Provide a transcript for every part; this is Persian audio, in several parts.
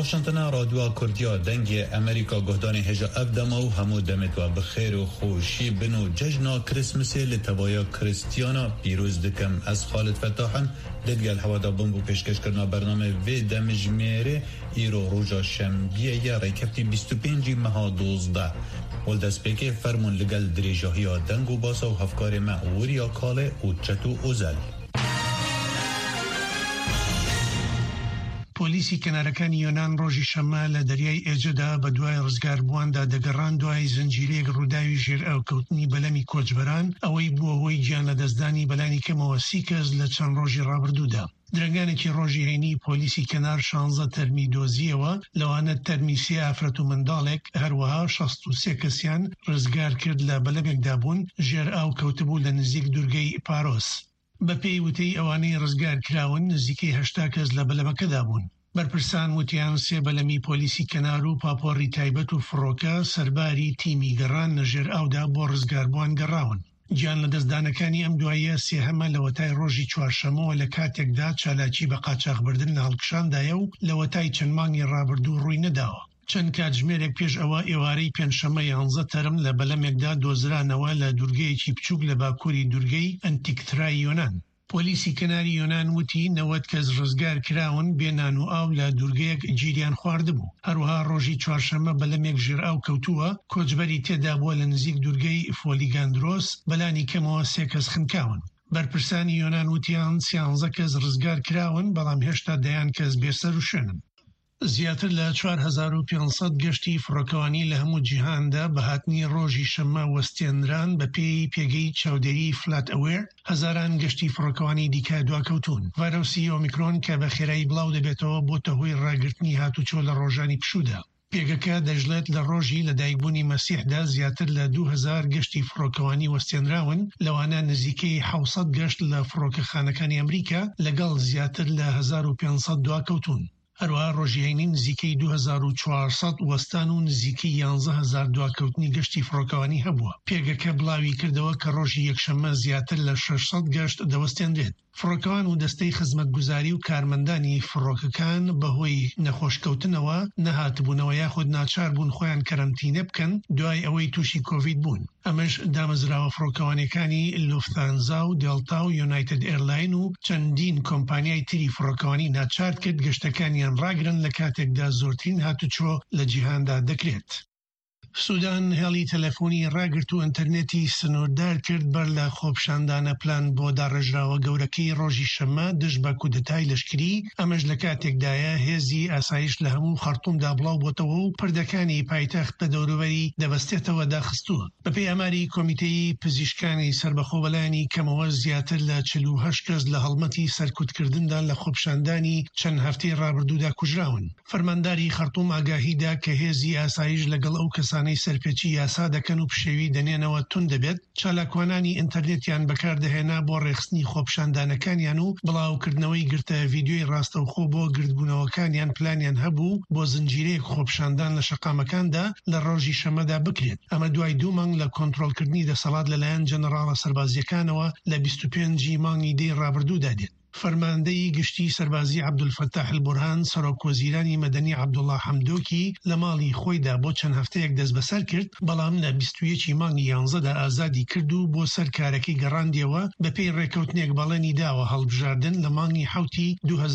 واشنطن رادیو کردیا دنگ امریکا گهدان هجا افدما و همو دمت و بخیر و خوشی بنو جشنا کریسمسی لتوایا کریستیانا پیروز دکم از خالد فتاحن دلگل هوادا بمبو پیشکش کرنا برنامه و دمجمیره ایرو روژا شنبیه یا ریکبتی 25 مها 12 ولدست پیک فرمون لگل دریجاهی دنگ و باسا و هفکار معوریا کاله و چتو اوزل پۆلیسی کەنارەکانی یۆنان ڕۆژی شەممە لە دەریای ئێجەدا بە دوای ڕزگاربوواندا دەگەڕان دوای زنجیرەیەک ڕووداوی ژێر ئاوکەوتنی بەلەمی کۆچبەران ئەوەی بووە هۆی گیان لە دەستدانی بەلانی کەمەوە 30 کەس لە چەند ڕۆژی ڕابردوودا. درنگانێکی ڕۆژی هەینی پۆلیسی کەنار 16 تەرمی دۆزیەوە لەوانە تەرمی 3 ئافرەت و منداڵێک هەروەها 63 کەسیان ڕزگار کرد لە بەلەمێکدا بوون ژێر ئاوکەوتبوو لە نزیک دوورگەی پارۆس. بە پێی وتەی ئەوانەی ڕزگار کراون نزیکەی 80 کەس لە بەلەمەکەدا بوون. بەرپرسان وتیان 3 بەلەمی پۆلیسی کەنار و پاپۆڕی تایبەت و فڕۆکە سەرباری تیمی گەڕان لەژێر ئاودا بۆ ڕزگاربووان گەڕاون. گیان لە دەستدانەکانی ئەم دوایە سێهەمە لەوەتای ڕۆژی چوارشەمەوە لە کاتێکدا چالاکی بە قاچاغبردن لە هەڵکشاندایە و لەوەتای چەند مانگی ڕابردوو ڕووی نەداوە. چەند کاتژمێرێک پێش ئەوە ئێوارەی پێنجشەمە 11 تەرم لە بەلەمێکدا دۆزرانەوە لە دوورگەیەکی بچووک لە باکووری دوورگەی ئەنتیکترای یۆنان. پۆلیسی کەناری یۆنان وتی 90 کەس ڕزگار کراون بێنان و ئاو لە دوورگەیەک گیریان خواردبوو. هەروها ڕۆژی چوارشەمە بەلەمێک ژێر ئاو کەوتووە کۆچبەری تێدا بووە لە نزیک دوورگەی فۆلیگاندرۆس بەلانی کەمەوە 3 کەس خنکاون. بەرپرسانی یۆنان وتیان 13 کەس ڕزگار کراون بەڵام هێشتا دەیان کەس بێسەر و شوێنن. زیاتر لە 4500 گەشتی فڕۆکەوانی لە هەموو جیهاندا بە هاتنی ڕۆژی شەممە وەستێنران بە پێی پێگەی چاودێری فلات ئەوێر هەزاران گەشتی فڕۆکەوانی دیکە دواکەوتون. ڤایرۆسی ئۆمیکرۆن کە بە خێرایی بڵاو دەبێتەوە بۆتە هۆی ڕاگررتنی هاتوچۆ لە ڕۆژانی پشوودا. پێگەکە دەژڵێت لە ڕۆژی لەدایکبوونی مەسیحدا زیاتر لە 2000 گەشتی فڕۆکەوانی وەستێنراون لەوانە نزیکەی 700 گەشت لە فڕۆکەخانەکانی ئەمریکا لەگەڵ زیاتر لە 1500 دواکەوتون. هەروها ڕۆژیهینی نزیکەی 2400 وەستان و نزیکەی 11000 دواکەوتنی گەشتی فڕۆکەوانی هەبووە. پێگەکە بڵاوی کردەوە کە ڕۆژی یەکشەممە زیاتر لە 600 گەشت دەوەستێنرێت. فڕۆکەوان و دەستەی خزمەتگوزاری و کارمەندانی فڕۆکەکان بەهۆی نەخۆشکەوتنەوە نەهاتبوونەوە یاخود ناچار بوون خۆیان کەرەنتینە بکەن دوای ئەوەی تووشی کۆڤید بوون. ئەمەش دامەزراوە فڕۆکەوانەکانی لوفتانزا و دێڵتا و یونایتد ئێرلاین و چەندین کۆمپانیای تری فڕۆکەوانی ناچار کرد گەشتەکانیان ڕاگرن لە کاتێکدا زۆرترین هاتوچۆ لە جیهاندا دەکرێت. سودان هێڵی تەلەفۆنی ڕاگرت و ئینتەرنێتی سنووردار کرد بەر لە خۆپشاندانە پلان بۆ داڕێژراوە گەورەکەی ڕۆژی شەممە دژ بە کودەتای لەشکری ئەمەش لە کاتێکدایە هێزی ئاسایش لە هەموو خەرتومدا بڵاو بۆتەوە و پردەکانی پایتەخت بە دەوروبەری دەبەستێتەوە داخستووە. بەپێی ئەماری کۆمیتەی پزیشکانی سربەخۆبەلانی کەمەوە زیاتر لە 48 کەس لە هەڵمەتی سەرکوتکردندا لە خۆپشاندانی چەند هەفتەی ڕابردوودا کوژراون. فەرمانداری خەرتوم ئاگاهیدا کە هێزی ئاسایش لەگەڵ ئەو کەسانەی سەرپێچی یاسا دەکەن و پشێوی دەنێنەوە تون دەبێت چالاکوانانی ئینتەرنێتیان بەکاردەهێنا بۆ ڕێخستنی خۆپشاندانەکانیان و بڵاوکردنەوەی گرتە ڤیدیۆی ڕاستەوخۆ بۆ گردبوونەوەکانیان پلانیان هەبوو بۆ زنجیرەیەک خۆپشاندان لە شەقامەکاندا لە ڕۆژی شەمەدا بکرێت. ئەمە دوای 2 مانگ لە کۆنتڕۆڵکردنی دەسەڵات لەلایەن جەنەڕاڵە سەربازیەکانەوە لە 25 مانگی دەی ڕابردوودا دێت. فەرماندەی گشتی سەربازی عەبدولفەتاح البورهان سەرۆکوەزیرانی مەدەنی عەبدوڵڵا حەمدۆکی لە ماڵی خۆیدا بۆ چەند هەفتەیەک دەست بەسەر کرد بەڵام لە 21 مانگی 11دا ئازادی کرد و بۆ سەر کارەکەی گەڕاندیەوە بەپێی ڕێکەوتنێک بەڵێنی داوە هەڵبژاردن لە مانگی 7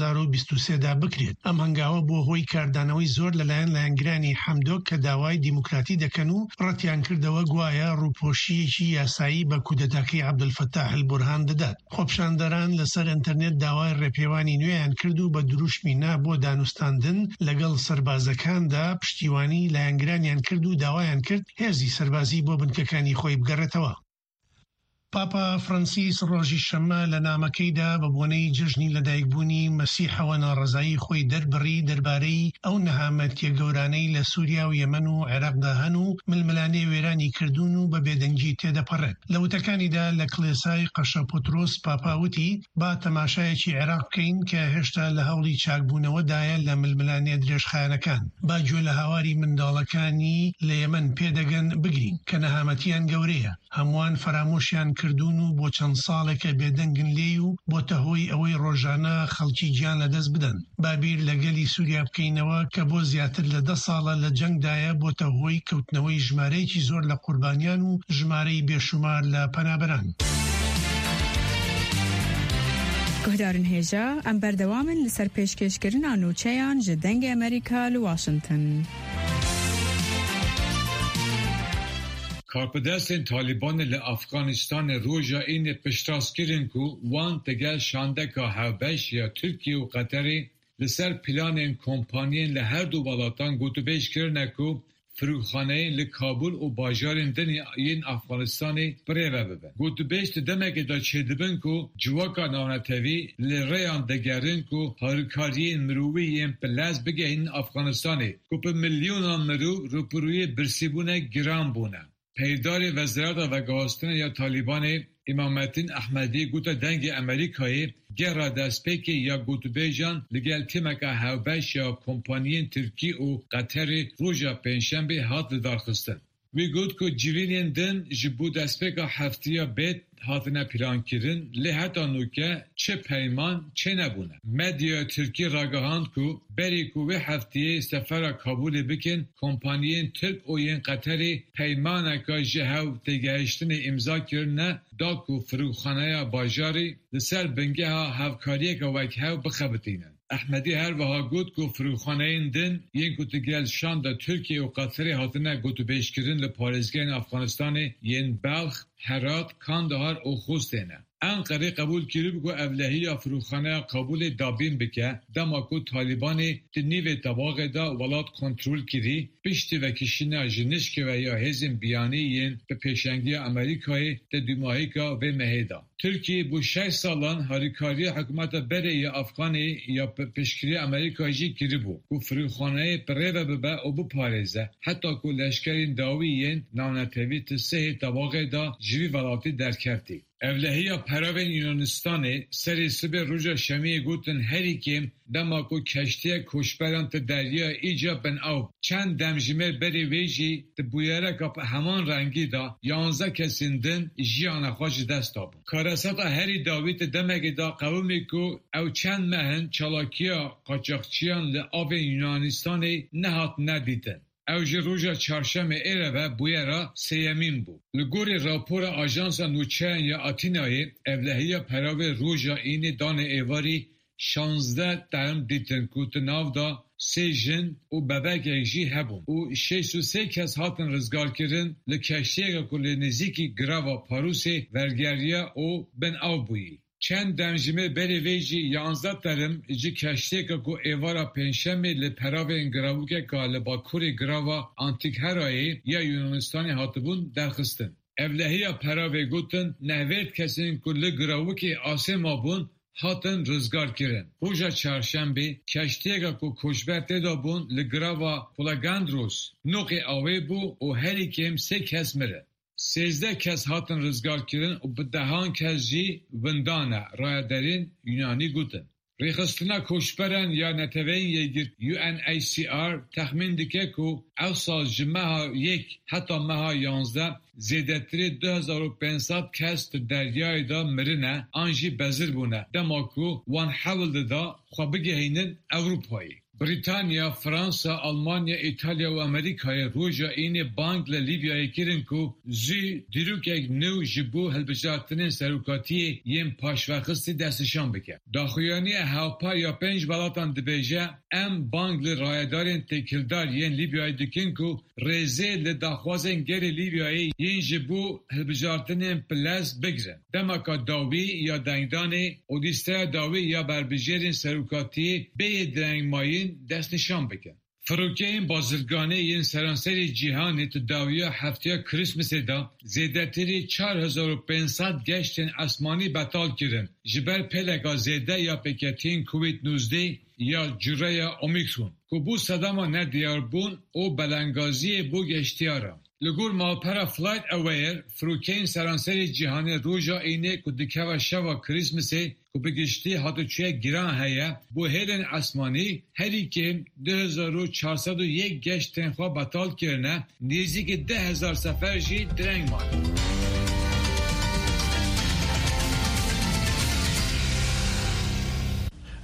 2023دا بکرێت. ئەم هەنگاوە بۆ هۆی کاردانەوەی زۆر لەلایەن لایەنگرانی حەمدۆک کە داوای دیموکراتی دەکەن و ڕەتیان کردەوە گوایە ڕووپۆشیەکی یاسایی بە کودەتاکەی عەبدولفەتاح البورهان دەدات. خۆپشاندەران لەسەر ئینتەرنێت داوای ڕێپێوانی نوێیان کرد و بە دروشمینا بۆ دانوستاندن لەگەڵ سەربازەکاندا پشتیوانی لایەنگرانیان کرد و داوایان کرد هێزی سەربازی بۆ بنکەکانی خۆی بگەڕێتەوە. پاپا فرانسیس ڕۆژی شەممە لە نامەکەیدا بە بۆنەی جژنی لەدایکبوونی مەسیحەوە ناڕەزایی خۆی دەربڕی دەربارەی ئەو نەهامەتیە گەورانەی لە سووریا و یەمەن و عێراقدا هەن و ململانەی وێرانی کردوون و بە بێدەنگی تێدەپەڕێت. لە وتەکانیدا لە کڵێسای قەشە پۆترۆس پاپاوتی با تەماشایەکی عێراق بکەین کە هێشتا لە هەوڵی چاکبوونەوەدایە لە ململانێ درێژخایەنەکان. با گوێ لە هاواری منداڵەکانی لە یەمەن پێدەگەن بگرین کە نەهامەتیان گەورەیە. هەمووان فرامۆشیان کردوون و بۆ چەند ساڵێکە بێدەنگن لێ و بۆتە هۆی ئەوەی ڕۆژانە خەڵکی گیان لەدەست بدەن. بابیر لە گەلی سووریا بکەینەوە کە بۆ زیاتر لە 10 ساڵە لە جەنگدایە بۆتە هۆی کەوتنەوەی ژمارەیەکی زۆر لە قوربانیان و ژمارەی بێشومار لە پەنابەران. گهدارن هێژە ئەم بەردەوامن لەسەر پێشکەشکردنا نوچەیان ji dengê Amerîka li Washington. Karpedestên Talibanê li Afganistanê roja înê piştastkirin ku wan digel şandeka hevbeş ya Tirkiye û Qeterê li ser planên kompaniyên li her du welatan gotûbêj kirine ku firûxaneyên li Kabul û bajarên dinê yên Afganistanê birêve bibin. Gotûbêj di demekê de çêdibin ku civaka navnetevî li rêyan digerin ku harîkariyên mirovî yên pilez bigihînin Afganistanê ku bi milyonan mirov rûpirûyê birsîbûne giran bûne. Peydarê Wezareta Vegahistinê ya Talibanê İmamettin Ahmedî gote dengê Amerîkayê gera destpêkê ya gotûbêjan li gel tîmeka hevbeş ya kompaniyên Tirkî û Qeterê roja pênşembê hat lidarxistin. Wî got ku civînên din ji bo destpêka heftiya bêt hatine plankirin lê heta nûke çi peyman çê nebûne. Medyaya Tirkî ragihand ku berî ku vê heftiyê sefera Kabulê bikin kompaniyên Tirk û yên Qeterê peymaneka ji hev têgehiştinê imza kirine da ku firûxaneya bajarê li ser bingeha hevkariyeka wekhev bixebitînin. Ahmedî her wiha got ku firûxaneyên din yên ku digel şanda Tirkiye û Qeterê hatine gotûbêjkirin li parêzgehên Afganistanê yên Belx, Herat, Kandahar û Xustê ne. Enqerê qebûl kirib ku evlehiya firûxaneya Kabulê dabîn bike dema ku Talibanê di nîvê tebaxê de welat kontrol kirî piştî vekişîna ji nişkê ve ya hêzên biyanî yên bi pêşengiya Amerîkayê di dûmahîka vê mehê da. Tirkiye bu 6 salan harîkariya hikûmeta berê ya Afganê ya pêşkiriya Amerîkayê jî kiribû ku firûxaneyê pirêve bibe û biparêze heta ku leşkerên dawî yên navnetevî ti sehê tebaxê da ji vî welatî derkevtî. Evlehiya peravên Yunanistanê serê sibê roja şemiyê gotin herî kêm dema ku keştiya koçberan ti deryaya îca bin ew çend demjimêr berê wê jî di bûyereka heman rengî da 11 kesên din jiyana xwe ji dest dabûn. Karesata herî dawî ti demekê da qewimî ku ew çend mehin çalakiya qaçaxçiyan li avên Yunanistanê nehat nedîtin. Ew ji roja çarşemê êreve bûyera sêyemîn bû. Li gorî rapora Ajansa Nûçeyan ya Atînayê evlehiya peravê roja înê danê êvarî 16 term dîtin ku ti nav da 3 jin û bebekek jî hebûn û 63 kes hatin rizgarkirin li keştiyeka ku li nêzîkî girava Parûsê vergeriya û bin ew bûyî. Çend demjimê berê vê jî 11 terim ji keştiyeka ku êvara pênşemê li peravên giravûkeka li bakurê girava Antikherayê ya Yunanistanê hatibûn derxistin. Evlehiya peravê gotin nehvêt kesên ku li giravûkê asê mabûn hatin rizgarkirin. Roja çarşembê keştiyeka ku koçber têda bûn li girava Polagandros noqê awê bû û herî kêm 3 kes mirin. 13 kes hatin rizgarkirin û bi 10 kes jî windan e rayedarên Yunanî gotin. Rêxistina koçberan ya neteweyên yekgirt UNHCR texmîn dike ku ew sal ji meha 1 heta meha 11 zêdetirê 2500 kes di deryayê da mirine an jî bezir bûne dema ku wan hewil dida xwe bigihînin Ewropayê. Britanya, Fransa, Almanya, İtalya û Amerîkayê roja înê bang li Lîbyayê kirin ku zû dîrokek nû ji bo hilbijartinên serokatiyê yên paşvexistî destnîşan bike. Daxuyaniya hevpa ya 5 welatan dibêje em bang li rayedarên têkildar yên Lîbyayê dikin ku rêzê li daxwazên gerê Lîbyayê yên ji bo hilbijartinên pilez bigirin. Demeka dawî ya dengdanê û lîsteya dawî ya berbijêrên serokatiyê bêyê direngmayîn destnîşan bikin. Firokeyên bazirganê yên seranserê cîhanê ti dawiya heftiya Krîsmasê da zêdetirî 4500 geştên esmanî betal kirin ji ber pêleka zêde ya pêketiyên Covid-19 ya cüreya Omikron ku bû sedema nediyarbûn û belengaziyê bû geştiyara. Li gor malpera FlightAware firokeyên seranserê cîhanê roja înê ku dikeve şeva Krîsmasê ku bi giştî hatûçiya giran heye bû hêlên esmanî herî kêm 2401 geştên xwe betal kirine nêzîkî 10,000 sefer jî direng mane.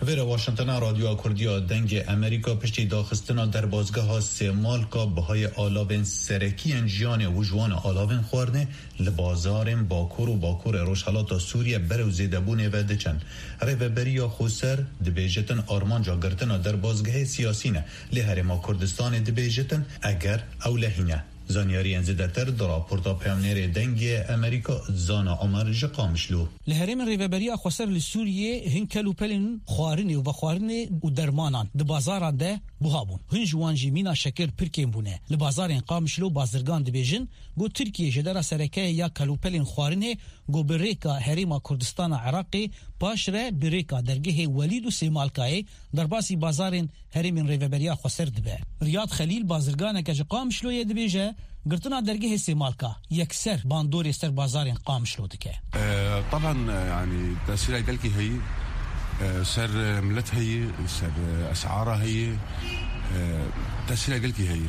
ویرا واشنگتن رادیو کردیا دنگ امریکا پشتی داخستنا در بازگاه سیمالکا بهای آلاوین سرکی انجیان وجوان آلاوین خوارنه لبازارن باکور و باکور روشحالات سوریه برو زیدبونه و دچن ریوبریا خوسر دبیجتن آرمان جا گرتنا در بازگاه سیاسینه لحرما کردستان دبیجتن اگر اولهینه زانیاری انزدتر در راپورتا پیامنیر دنگ امریکا زانا عمر جقامشلو لهرم ریوبریا خوسر لسوریه هنکلو پلن خوارنی و خوارنی و درمانان د بازاران ده بوهابون هنج وانجی مینا شکر پرکیم بونه لبازارن قامشلو بازرگان دبیجن گو ترکیه جدرا سرکه یا کلو پلن خوارنی گو بریکا هریما کردستان عراقی پاشره بریکا درگه ولید و سیمالکای در باسی بازارن هرم ریوبریا خوسر دبه ریاض خلیل بازرگان که قامشلو دبیجه قرتنا درجه سيمالكا يكسر باندور يستر بازارين قامشلو دكه طبعا يعني تأثيرها قالكي هي سر ملتها هي سر أسعارها هي تأثيرها قالكي هي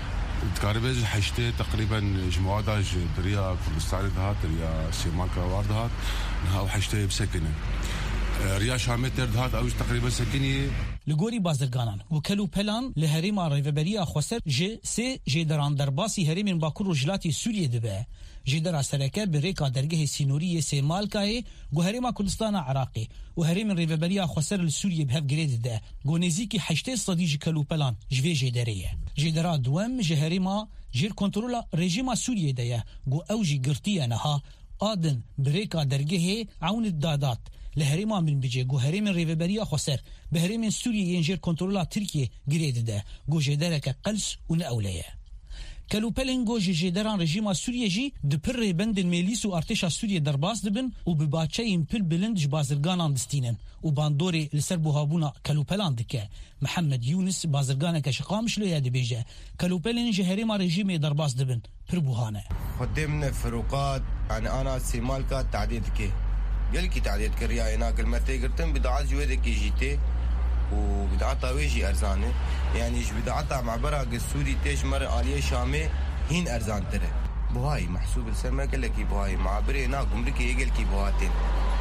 تقاربز حشته تقريبا جمعاداج دريا كردستان دهات دريا سيمالكا واردهات نها وحشته بسكنه ريا شامتر دهات أو تقريبا سكني لگوری بازرگانان وکلو پلان لهریما ریوبریا خوسر جه دران درباسی هریمین باکور و جلاتی سوریه دبه جه در سرکه بریکا درگه سینوری سیمالکای گو هریما کردستان عراقی و هریمین ریوبریا خوسر لسوریه بهف گرید ده گو نزیکی 8 صدی جکلو پلان جوی جه دریه جه درا دوم جه هریما جیر کنترولا رژیما سوریه ده گو اوجی گرتیه نها آدن بریکا درگه عون الدادات لهريما من بيجي جو هريم ريفبريا خسر بهريم سوريا ينجر كنترولا تركيا جريد ده جو جدارك قلس ونأولية كلو بلنجو جداران رجيما سوريا جي دبر بند الميليس وارتشا سوريا درباس دبن وبباتشاين بل بلند بازرگانان دستينن وباندوري لسربو هابونا كلو بلان دكه محمد يونس بازرگانك شقامش لو ياد بيجي كلو بلنج هريما رجيمي درباس دبن بربوهانه قدمنا فروقات يعني انا سيمالكا تعديدك قال كي تعديد كريا هناك المتى قلتن بضاعة جويدة كي جيتي وبضاعتها ويجي أرزانة يعني إيش بضاعتها مع براق السوري تيش مرة آلية شامي هين أرزان ترى بهاي محسوب السنة قال لك بهاي مع بري هناك عمرك يقول كي بهاتين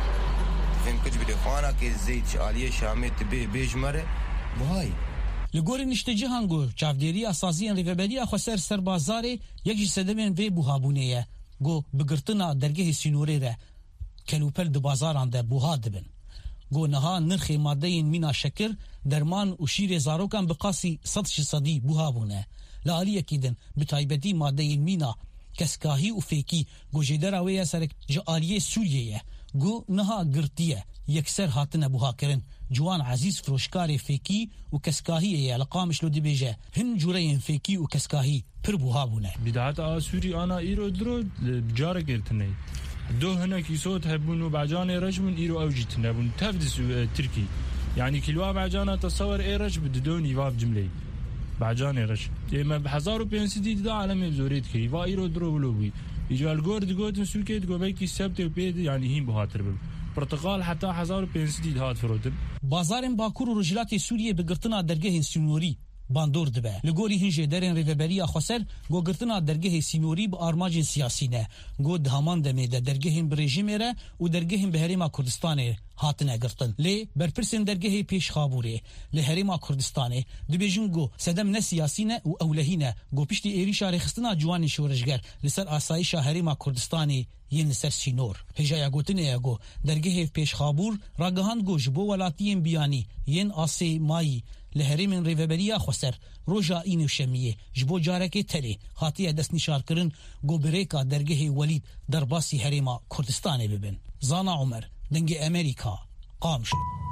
فهم كج بدفعنا كي الزيت آلية شامي تبي بيج مرة بهاي لگوری نشته هنگو چافدیری اساسی ریوبریا خوسر سر بازاری یکی سدمن وی بوهابونیه گو بگرتنا درگه سینوری ره کلوپل د بازاران ده بوها دبن گو نها نرخ ماده مینا شکر درمان و شیر زاروکان بقاسی 100% بوها بونه لالی کیدن بتایبتی ماده مینا کسکاهی و فیکی گو جدرا ویا سرک جالیه سوریه گو نها گرتیه یکسر هاتنه بوها کرن جوان عزیز فروشکار فیکی و کسکاهی لقامش لو دیبیجه هن جورین فیکی و کسکاهی پر بوها بونه بدعت سوری انا ایرو درو جاره گرتنه دو هنا كيسوت هبون بعجان رجمن إيرو أوجيت نبون تفدس تركي يعني كيلوا بعجان تصور إيرج بدون يواب جملة بعجان إيرج إما بحزارو بينسدي دا عالم بزوريت كي وإيرو درو بلوبي يجوا الجورد جوتن سوكيت جوبيكي سبت وبيد يعني هين بهاتر بل برتقال حتى حزارو بينسدي هات فروتن بازارن باكور ورجلات سوريا بقرتنا درجه سنوري باندور دبه لگوری هنجه درن ریوبریا خوسر گو گرتنا درگه سینوری با آرماج سیاسی نه گو دهمان دمه ده درگه برژیم ره و درگه به هریما کردستان هاتنه گرتن لی برپرسن درگه پیش خابوره لی هریما کردستان دبیجن گو سدم نه سیاسی نه و اولهینه گو پشتی ایریشا رخصتنا جوان شورشگر لسر آسایش هریما کردستان ین سر سینور هجایا گوتنه گو درگه پیش خابور راگهان گو جبو ولاتیم بیانی ین آسی مایی لهریم ریوبریا خوسر روجا این شمیه جبو جارک تری خاطیه دست نشار کرن گو بریکا درگه ولید در باسی هریما کردستان ببن زانا عمر دنگ امریکا قامشو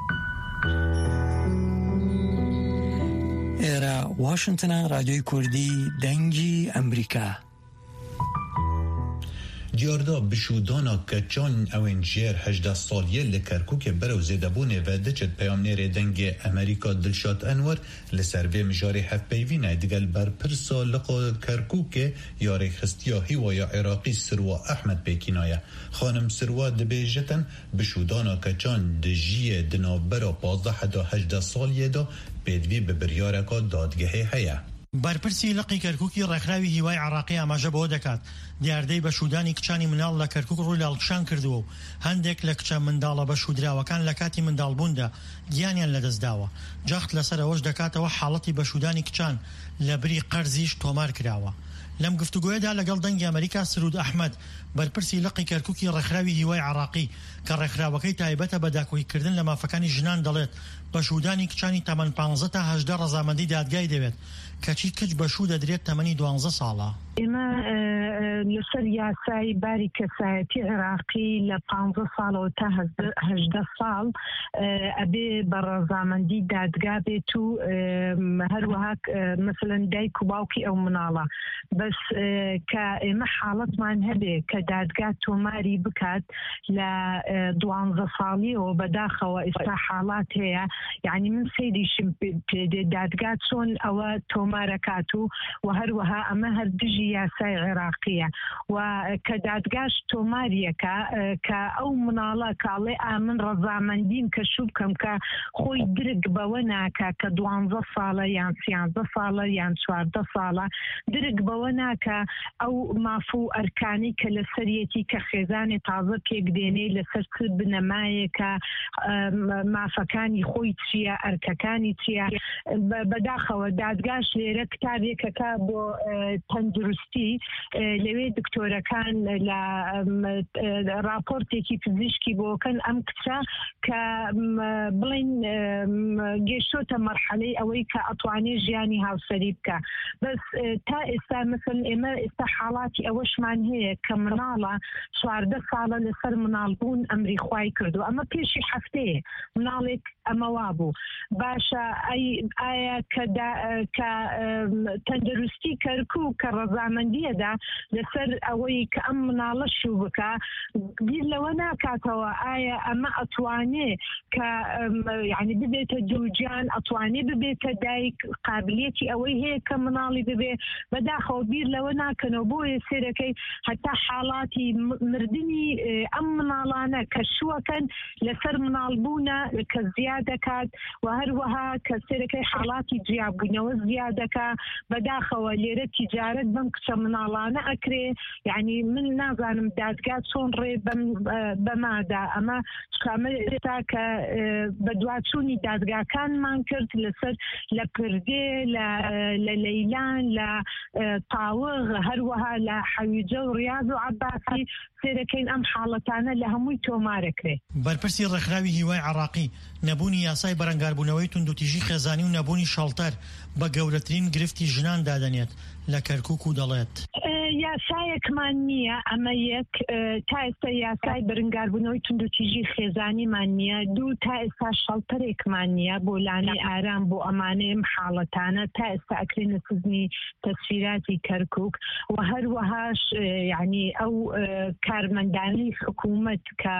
ایرا واشنگتن رادیوی کردی دنگی امریکا دیاردا بشودانا کچان اوینجیر 18 سالیه لکرکوک برو زیدبونه و دچت پیامنیر دنگ امریکا دلشاد انور لسروی مجاری هف پیوینه دیگل بر پرسا لقا کرکوک یاری خستیاهی و یا عراقی سروا احمد پیکینایه خانم سروا دبیجتن بشودانا کچان دجیه دنابرا 15 تا 18 سالیه دا بدوی به بریارکا دادگه هیا بەرپرسی لقی کەرکووکی ڕێکخراوی هیوای عراقی ئاماژە بەوە دەکات دیاردەی بەشودانی کچانی مناڵ لە کەرکووک ڕووی لە هەڵکشان کردووە و هەندێک لە کچە منداڵە بەشودراوەکان لە کاتی منداڵبووندا گیانیان لەدەستداوە. جەخت لەسەر ئەوەش دەکاتەوە حاڵەتی بەشودانی کچان لە بری قەرزیش تۆمار کراوە. لەم گفتوگوۆیەدا لەگەڵ دەنگی ئەمریکا سرود ئەحمەد بەرپرسی لقی کەرکووکی ڕێکخراوی هیوای عراقی کە ڕێکخراوەکەی تایبەتە بە داکۆیکردن لە مافەکانی ژنان دەڵێت بەشودانی کچانی تەمەن 15 تا 18 ڕەزامەندی دادگای دەوێت کەچی کچ بەشوو دەدرێت تەمەنی 12 ساڵە. ئێمە لەسەر یاسای باری کەسایەتی عێراقی لە 15 ساڵەوە تا 18 ساڵ ئەبێ بە ڕەزامەندی دادگا بێت و هەروەها مثلەن دایک و باوکی ئەو مناڵە بەس کە ئێمە حاڵەتمان هەبێ کە دادگا تۆماری بکات لە 12 ساڵیەوە بەداخەوە ئێستا حاڵات هەیە یعنی من سەیریشم پێدێ دادگا چۆن ئەوە تۆمارەکات و هەروەها ئەمە هەردژی یاسای عێراقیە و کە دادگاش تۆماریەکە کە ئەو مناڵە کاڵێ ئامن ڕەزامەندیم کە شوو بکەم کە خۆی درک بەوە ناکە کە 12 ساڵە یان 13 ساڵە یان 14 ساڵە درک بەوە ناکە ئەو ماف و ئەرکانی کە لە سەرەتی کە خێزانی تازە پێک دێنێ لەسەر بنەمایەکە مافەکانی خۆی چییە ئەرکەکانی چییە بەداخەوە دادگاش لێرە کتابێکەکە بۆ تەندروستی لەوێ دکتۆرەکان لە راپۆرتێکی پزیشکی بۆکەن ئەم کچە کە بڵین گەیشتۆتە مەرحەلەی ئەوەی کە ئەتوانێ ژیانی هاوسەری بکە بەس تا ئێستا مثلا ئێمە ئێستا حاڵاتی ئەوەشمان هەیە کە مناڵە 14 ساڵە لەسەر مناڵبوون ئەمری خوای کردو ئەمە پێشی هەفتەیە مناڵێک ئەمەوا بوو باشە ئایا کە تەندروستی کەرکوو کە ڕەزامەندیەدا لەسەر ئەوەی کە ئەم مناڵە شوو بکە بیر لەوە ناکاتەوە ئایا ئەمە ئەتوانێ کە یعنی ببێتە دووجان ئەتوانێ ببێتە دایک قابلیەتی ئەوەی هەیە کە مناڵی ببێ بەداخەوە بیر لەوە ناکەنەوە بۆیە سێرەکەی هەتا حاڵاتی مردنی ئەم مناڵانە کە شووەکەن لەسەر مناڵبوونە کە زیاد دەکات و هەروەها کە سێرەکەی حاڵاتی جیاببوونەوە زیاد دەکا بەداخەوە لێرە تیجارەت بەم کچە مناڵانە ئەکرێ یعنی من نازانم دادگا چۆن ڕێ بەمادا ئەمە شکامە ئێستا کە بە دواتچوونی دادگاکانمان کرد لەسەر لە پردێ لە لەیلان لە تاوغ هەروەها لە حەویجە و ڕیاض و عەباسی سێرەکەین ئەم حاڵەتانە لە هەمووی تۆمارەکرێ. بەرپرسی ڕێکخراوی هیوای عراقی نەبوونی یاسای بەرەنگاربوونەوەی توندوتیژی خێزانی و نەبوونی شەڵتەر بە گەورەترین گرفتی ژنان دادەنێت لە کەرکووک و دەڵێت یاسایەکمان نییە ئەمە یەک تا ئێستا یاسای بەرەنگاربوونەوەی توندوتیژی خێزانیمان نییە دوو تا ئێستا شەڵتەرێکمان نییە بۆ لانەی ئارام بۆ ئەمانەیەم حاڵەتانە تا ئێستا ئەکرێنە سزنی تەسفیراتی کەرکووک و هەروەهاش یعنی ئەو کارمەندانی حکوومەت کە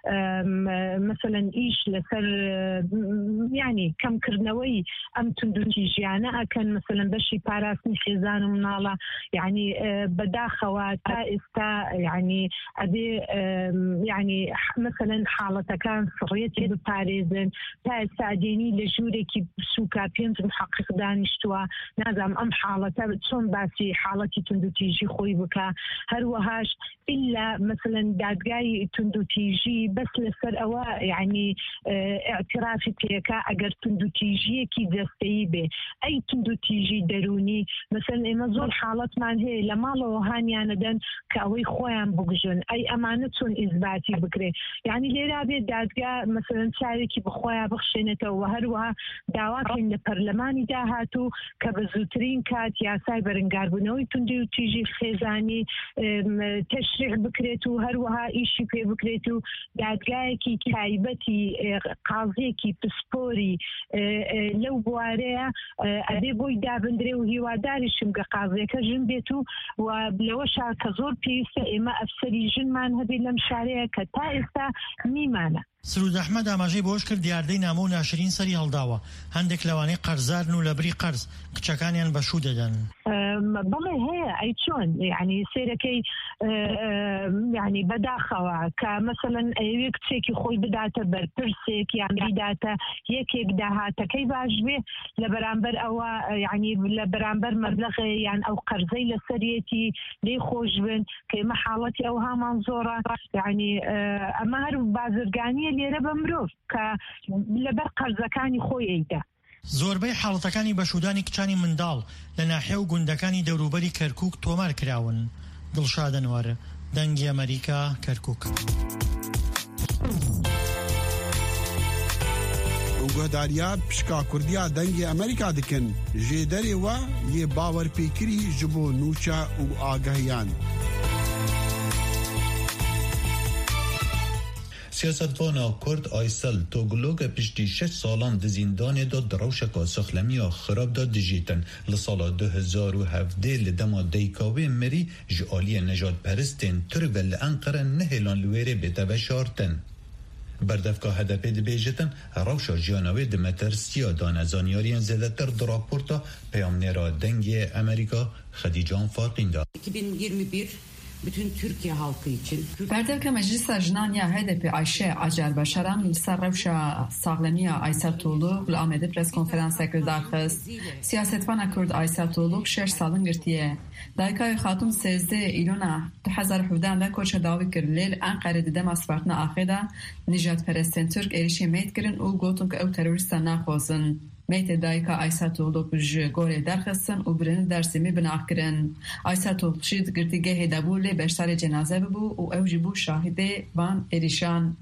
مثلەن ئیش لەسەر یعنی کەمکردنەوەی ئەم توندوتیژیانە ئەکەن مثلەن بەشی پاراستنی خێزان و مناڵە یعنی بەداخەوە تا ئێستا یعنی ئەبێ یعنی مثلەن حاڵەتەکان سڕێتی بپارێزن تا ئێستا دێنی لە ژوورێکی سوکا پێنج محقق دانیشتووە نازانم ئەم حاڵەتە چۆن باسی حاڵەتی توندوتیژی خۆی بکە هەروەهاش ئیلا مثلەن دادگای توندوتیژی بەس لەسەر ئەوە یعنی اعترافی پێەکە ئەگەر توندوتیژیەکی دەستەیی بێ ئەی توندوتیژی دەرونی مثلەن ئێمە زۆر حاڵەتمان هەیە لە ماڵەوە هانیانەدەن کە ئەوەی خۆیان بگژن ئەی ئەمانە چۆن ئیزباتی بکرێ یعنی لێرا بێ دادگا مثلەن چارێکی بخۆیان بخشێنێتەوە و هەروەها داواکەین لە پەرلەمانی داهاتوو کە بە زووترین کات یاسای بەرەنگاربوونەوەی توندوتیژی خێزانی تشریع بکرێت و هەروەها ئیشی پێ بکرێت و دادگایەکی تایبەتی قازێکی پسپۆری لەو بوارەیە ئەبێ بۆی دابندرێ و هیواداریشم کە قازێکە ژن بێت و لەوەشا کە زۆر پێویستە ئێمە ئەفسەری ژنمان هەبێت لەم شارەیە کە تا ئێستا نیمانە. سرود ئەحمەد ئاماژەی بۆش کرد دیاردەی نامە و ناشرین سەری هەڵداوە هەندێک لەوانەی قەرزارن و لە بری قەرز کچەکانیان بەشوو دەدەن. بەڵێ هەیە ئەی چۆن یعنی سێرەکەی یعنی بەداخەوە کە مەسەڵەن ئەوێ کچێکی خۆی بداتە بەرپرسێک یان بیداتە یەکێک داهاتەکەی باش بێ لە بەرامبەر ئەوە یعنی لە بەرامبەر مەبلەغ یان ئەو قەرزەی لەسەرەتی لێ خۆش بن کە ئێمە حاڵەتی ئەو هامان زۆرە یعنی ئەمە هەر بازرگانیە لێرە بە مرۆڤ کە لەبەر قەرزەکانی خۆی ئەیدا. زۆربەی حاڵەتەکانی بەشودانی کچانی منداڵ لە ناحیە و گوندەکانی دەوروبەری کەرکووک تۆمار کراون. دڵشاد ئەنوار، دەنگی ئەمریکا، کەرکووک. گۆداریا پشکا کوردیا دەنگی ئەمریکا دکن ژێ دەرێوە یێ باوەرپێکری ji bo nûça û agahiyan. سیاستوان کرد آیسل توگلوگ پشتی 6 سالان دزیندان داد دروشک سخلمی خراب داد دیجیتن لسال 2017 لدما دیکاوی مری جعالی نجات پرستین ترول انقره نهلان لویره بیتا شارتن. بردفکا هدفه دی بیجتن روشا جانوی دمترسیا دانزانیارین زیدتر در راپورتا پیامنیرا دنگی امریکا خدیجان فارقین داد. 2021 bütün Türkiye halkı için. Berdevke Meclisa Jinanya HDP Ayşe Acar Başaran Lisa Revşa Sağlamiya Aysel Tuğlu li Amedê pres konferansa kir daxist. Siyasetvana Kurd Aysel Tuğlu 6 salin girtiye. Dayikayê Xatun 13 îlona 2017 de koça dawî kir lê Enqerê di dema Spartina axê de nijadperestên Türk êrişê mêt kirin û gotin ku ew terorîstan naxwazin. Meytê dayika Aysel Tuğlu ji gorê derxistin û birini Dersîmê binav kirin. Aysel Tuğlu jî di girtîgehê de bû lê beşdarê cenaze bibû û ew jî bû şahîdê van êrîşan.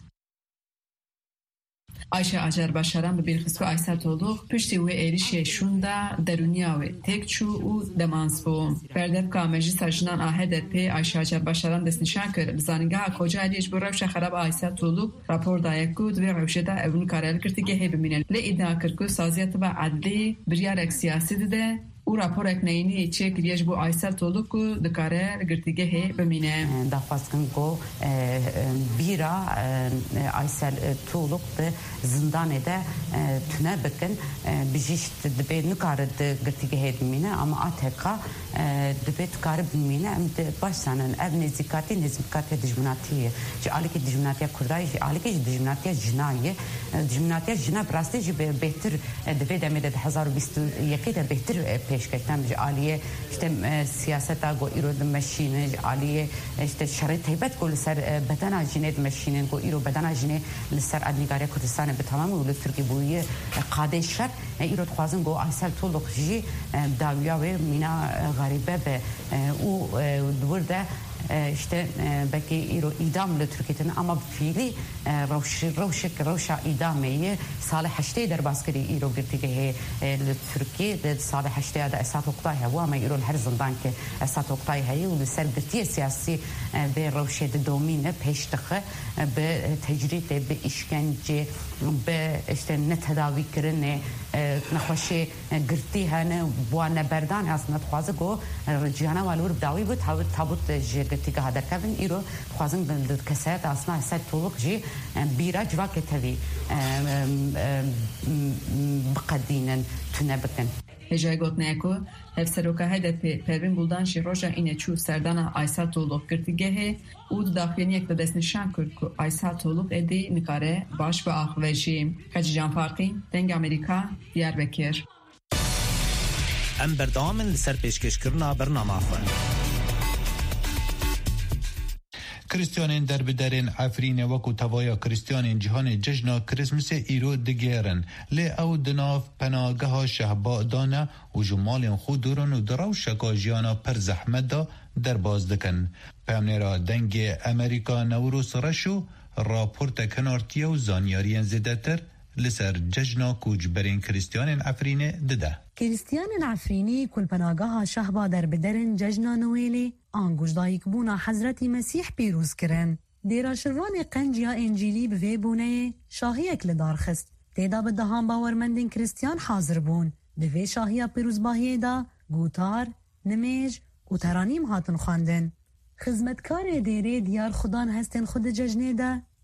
Ayşe Acar Başaran bi bîrxist Aysel Tuğlu piştî wê êrişê şûn de derûniya wê têk çû û demans bû. Berdevka Meclisa Jinan a HDP Ayşe Acar Başaran destnîşan kir bi zanîngeha Kocaeliyê ji bo rewşa xerab Aysel Tuğlu rapor daye ku divê rewşê de ew nikare li girtîgehê bimîne. Lê îdia kir ku saziya tiba edlî biryarek siyasî dide û raporek neyînî çê kiriye ji bo Aysel Tuğlu ku dikare li girtîgehê bimîne. Daxwazkin ku bîra Aysel Tuğlu di zindanê de tune bikin bijîşt dibe nikare di girtîgehê bimîne ama ateka dibe dikare bimîne em di başsanin ev nêzîkatiya dijminatiyê ji alîkê dijminatiya Kurdayê ji alîkê ji dijminatiya jinayê dijminatiya jina bi rastî jî bêhtir divê demê de 2021 de bêhtir pêşkeştan ji aliyê işte siyaseta got îro dimeşînin ji aliyê işte şerê taybet got li ser bedena jinê dimeşînin got îro bedena jinê li ser ednîgariya Kurdistanê bi tamamî û li Tirkiyê bûye qadê şer îro dixwazin got Aysel Tuğlu jî dawiya wê mîna garîbe be û wir de işte belki idam li Türkiye'nin ama fiili rewşa idamê salê heştê derbas kirî îro girtîgehê li Türkiye de salê heştê de Esad Oktay hebû ama îro her zindan ki Esad Oktay heye û li ser girtiye siyasî vê rewşê di domîne pêş dixe bi tecrîtê bi işkence bi işte ne tedavî kirinê nexweşê girtî hene wan neberdan aslında dixwaze got ciyana wan wir bi dawî bû tabût ji girtîgeha derkevin îro dixwazin bi kesayet aslında Aysel Tuğlu jî bîra civakê tevî biqedînin tune bikin. Hêja gotinaya ku hevseroka HDP Pervin Buldan jî roja îne çû serdana Aysel Tuğlu girtîgehê û di daxuyaniyek de destnîşan kir ku Aysel Tuğlu êdî nikare baş bi axivê jî. Xecican Farqî, Deng Amerîka, Diyarbekir. Em berdamin li ser pêşkêşkirina bername xwe. کریستیانین در بدرین عفرین وکو توایا کریستیانین جهان جشنا کریسمس ایرو دگیرن لی او دناف پناگه شهبا دانه و جمالین خود دورن و دراو شکا جیانا پر زحمت دا در باز دکن. پیامنیرا دنگ امریکا نوروس رشو راپورت کنارتیا و زانیارین زیدتر لسر جشنا کوجبرین کریستیانین عفرین دده. کریستیانین عفرینی کل پناگه شهبا در بدرن جشنا نویلی آنگوش دایک بونا حضرت مسیح پیروز کرن. دیرا شروان قنجیا انجیلی به بونه شاهی اکل دارخست. تیدا به دهان باورمندین کریستیان حاضر بون. به شاهی پیروز باهی دا گوتار، نمیج و ترانیم هاتن خواندن. خدمتکار دیره دیار خدان هستن خود ججنه دا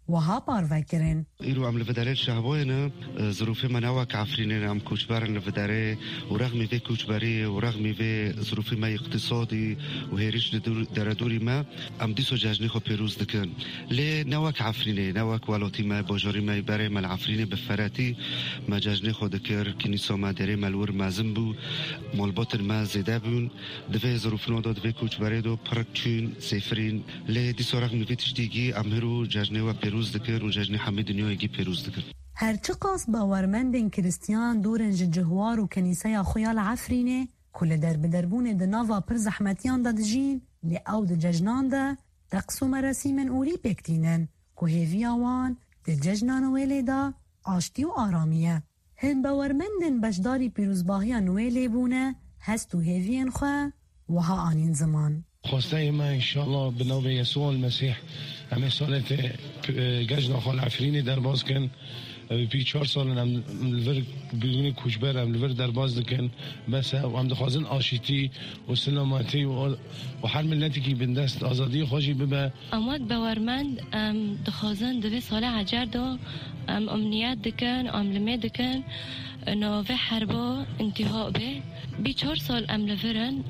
وها باروکرن ایرو عمل بداره شهباینا ظروف مناوک عفرینه هم کوچبرن بداره و رغم به کوچبری و رغم به ظروف ما اقتصادی و هریش در دوری ما ام دیسو جاجنی خو پیروز دکن لی ناوک عفرینه ناوک والاتی ما باجاری ما بره مال عفرینه بفراتی ما جاجنی خو دکر کنیسا ما دره مالور مازم بو مالبات ما زیده بون دوی ظروف نو داد دوی کوچبری دو پرکچون سفرین لی دیسو رغم به تشتیگی امرو جاجنی و پیروز دکر و جاجنی همه دنیای گی پیروز دکر هرچی قاس باورمندن کریستیان دورن جهوار و کنیسه خویال عفرینه کل دربون دناوا پر زحمتیان دادجین لی او د ججنان ده تقسو مراسیمن اولی پکتینن که هیوی آوان ده ججنان ویلی ده آشتی و آرامیه هن باورمندن بشداری پیروزباهی نویلی بونه هستو هیوین خواه و ها آنین زمان خواسته ما انشاءالله به نام یسوع المسیح همه سالت ججنا خال عفرینی در باز کن بی 4 سال هم لور بدون کوچبر هم لور در باز دکن بس و هم دخوازن آشتی و سلامتی و هر ملتی که بندست آزادی خوشی ببه اماد باورمند دخوازن دوی سال عجر دو امنیت دکن املمه دکن نوه حربا انتهاء به بی 4 سال ام لورن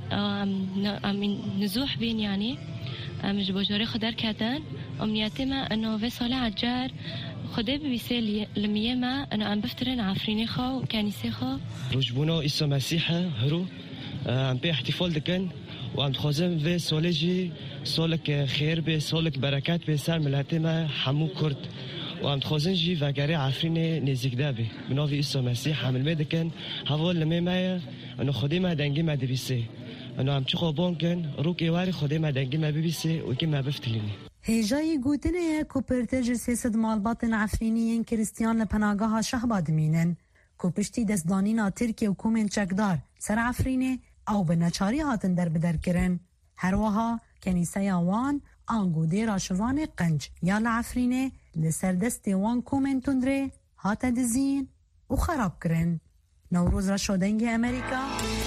ام نزوح بین یعنی ام جباجاره خدر کردن امنیت ما نوه سال عجر خدا بيسال لمية ما أنا عم بفترن عفريني خا وكنيسة خا رجبونا إسا مسيحة هرو عم بي احتفال دكن وعم تخازم في سالجي سالك خير بي سالك بركات بي سر ملتي ما حمو كرد وعم تخازن جي وقاري عفريني نزيك دابي بناوي إسا مسيح عمل ميدكن هوا لمية ما أنا خدي ما دنجي ما دبيسي أنا عم تخا بانكن روك إيواري خدي ما دنجي ما ببيسي وكي ما بفتليني هیجای گوتنه کو پرتج سیاست مالباتن عفرینیین کریستیان لپناگاه شهباد مینن کو پشتی دستدانینا ترکیه و کومن چکدار سر عفرینه او به نچاری هاتن در بدر کرن هر وها کنیسه وان آنگو دیرا شوان قنج یا لعفرینه لسر دست وان کومن تندره هات دزین و خراب کرن نوروز را شدنگ امریکا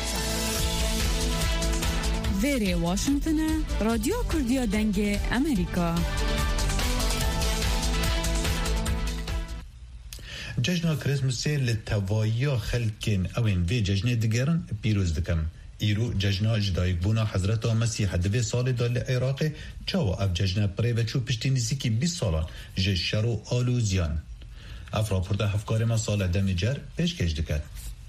ویری واشنطن رادیو کردیا دنگ امریکا جشن کریسمس لتوایا خلکن اوین وی جشن دیگران پیروز دکم ایرو جشن جدایک بونا حضرت مسیح دوی سال دال عراق چاوا اف جشن پری و چو پشتی نزیکی 20 سالان جشن و آلوزیان افراپورت هفکار ما سال دمیجر پیشکش دکد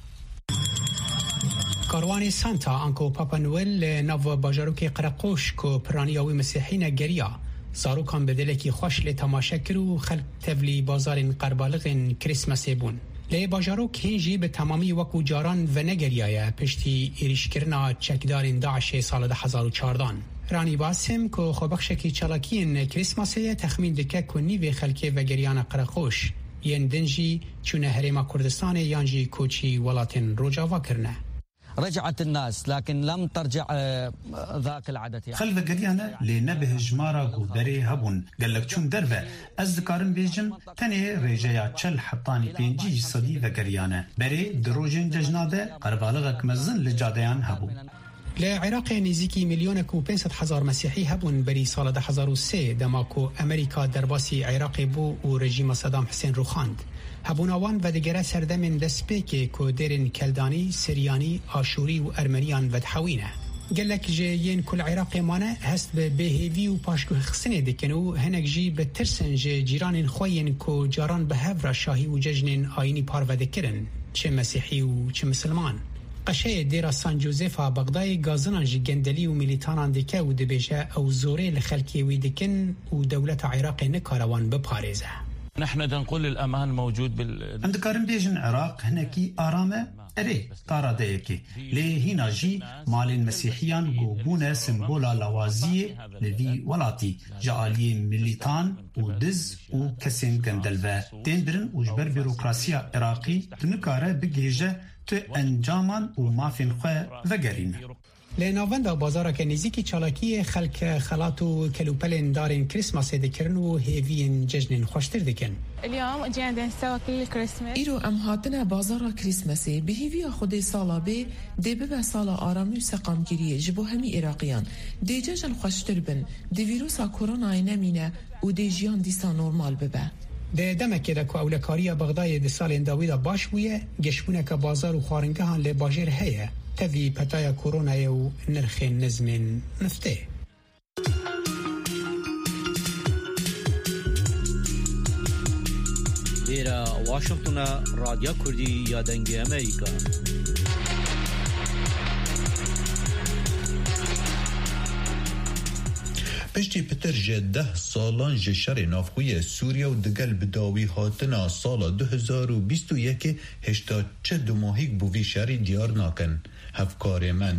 کاروان سانتا انکو پاپا نوئل نو باجاروکی قرقوش کو پرانیاوی مسیحی نگریا زاروکان بدلکی خوش ل تماشا کرو خلق تبلی بازار قربالغ کریسمس بون لی باجاروک هنجی به تمامی وکو جاران و نگریای پشتی ایریشکرنا چکدار داعش سال 2014 رانی باسم کو خوبخشکی چلاکین کریسمسی تخمین دکه کنی و خلک و گریان قرقوش ین دنجی چون هرما کردستان یانجی کوچی ولاتن روجاوا کرنه رجعت الناس لكن لم ترجع ذاك العدد يعني خلف قريانا لنبه جمارا قدري هبون قال لك شون درفه از ذكارن بيجن تاني رجايا تشل حطاني بينجي صدي وقريانا بري دروجين ججناده قربالغك مزن لجاديان هبون لعراق نزيكي 1,500,000 مسيحي هبون بري سال 2003 دماكو امريكا درباسي عراق بو و رژیم صدام حسين روخاند هبوناوان و دیگره سردمن دسپیک که درن کلدانی، سریانی، آشوری و ارمنیان و دحوینه. گلک جه ین کل عراق مانه هست به بهیوی و پاشگوه خسنه دکن و هنک جی به ترسن جه جیران خوین که جاران به هفر شاهی و ججن آینی پارو کرن چه مسیحی و چه مسلمان. قشه دیره سان جوزیفا بغدای گازنان جی گندلی و میلیتانان دکه و دبیجه او زوره لخلکی وی دکن و دولت عراق نکاروان بپارزه. نحن نقول الأمان موجود عند كارن بيجن عراق هناكي آرامة أري طارة دايكي ليه هنا جي مال المسيحيان قوبونا سمبولا لوازية لذي ولاتي جعالي ميليتان ودز وكسين قندلفا تندرن وجبر بيروقراسيا عراقي تنكاره بجيجة تو انجامان ومافين خواه وگرين لناوند بازار که نزیکی چالاکی خلق خلات و کلوپلن دارین کریسماس دکرن و هیوین جشن خوشتر دکن. اليوم جينا نسوي كل كريسماس. إيرو أم هاتنا بازار كريسماسي بهيفيا خدي صالة بي دي ببا صالة آرامي وسقام جيري جبو همي إراقيان دي جاجن خوشتر بن دي فيروسا كورونا نمينة و دي جيان ديسا نورمال ببا. ده دمك كده که اولکاری بغداد د سال داویدا باش بویه گشبونه که بازار و خارنگهان له باجر هيا تفي پتایا كورونا يو نرخ نزم نفته. إلى واشنطن راديو كردي يا دنجي أمريكا. پشتی پتر جه 10 سالان جشر نافخوی سوریا و دگل بداوی هاتنا سال 2021 هشتا چه دو ماهیک بوی شهری دیار ناکن. هفکار من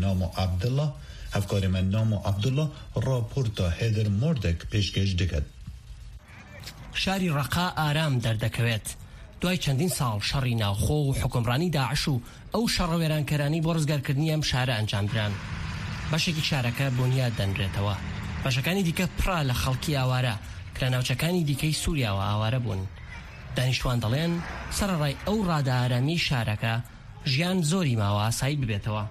نام عبدالله راپورتا هیدر موردک پیشکش دکد. شاری رقا آرام دەردەکەوێت دوای چەندین ساڵ شەڕی ناوخۆ و حکومڕانی داعش و ئەو شەڕە وێرانکەرانی بۆ ڕزگارکردنی ئەم شارە ئەنجامدران. بەشێکی شارەکە بۆنیاد دەنرێتەوە. بەشەکانی دیکە پڕا لە خەڵکی ئاوارە کە لە ناوچەکانی دیکەی سووریاوە ئاوارە بوون. دانیشتوان دەڵێن سەرەڕای ئەو ڕادە ئارامی شارەکە ژیان زۆری ماوە ئاسایی ببێتەوە.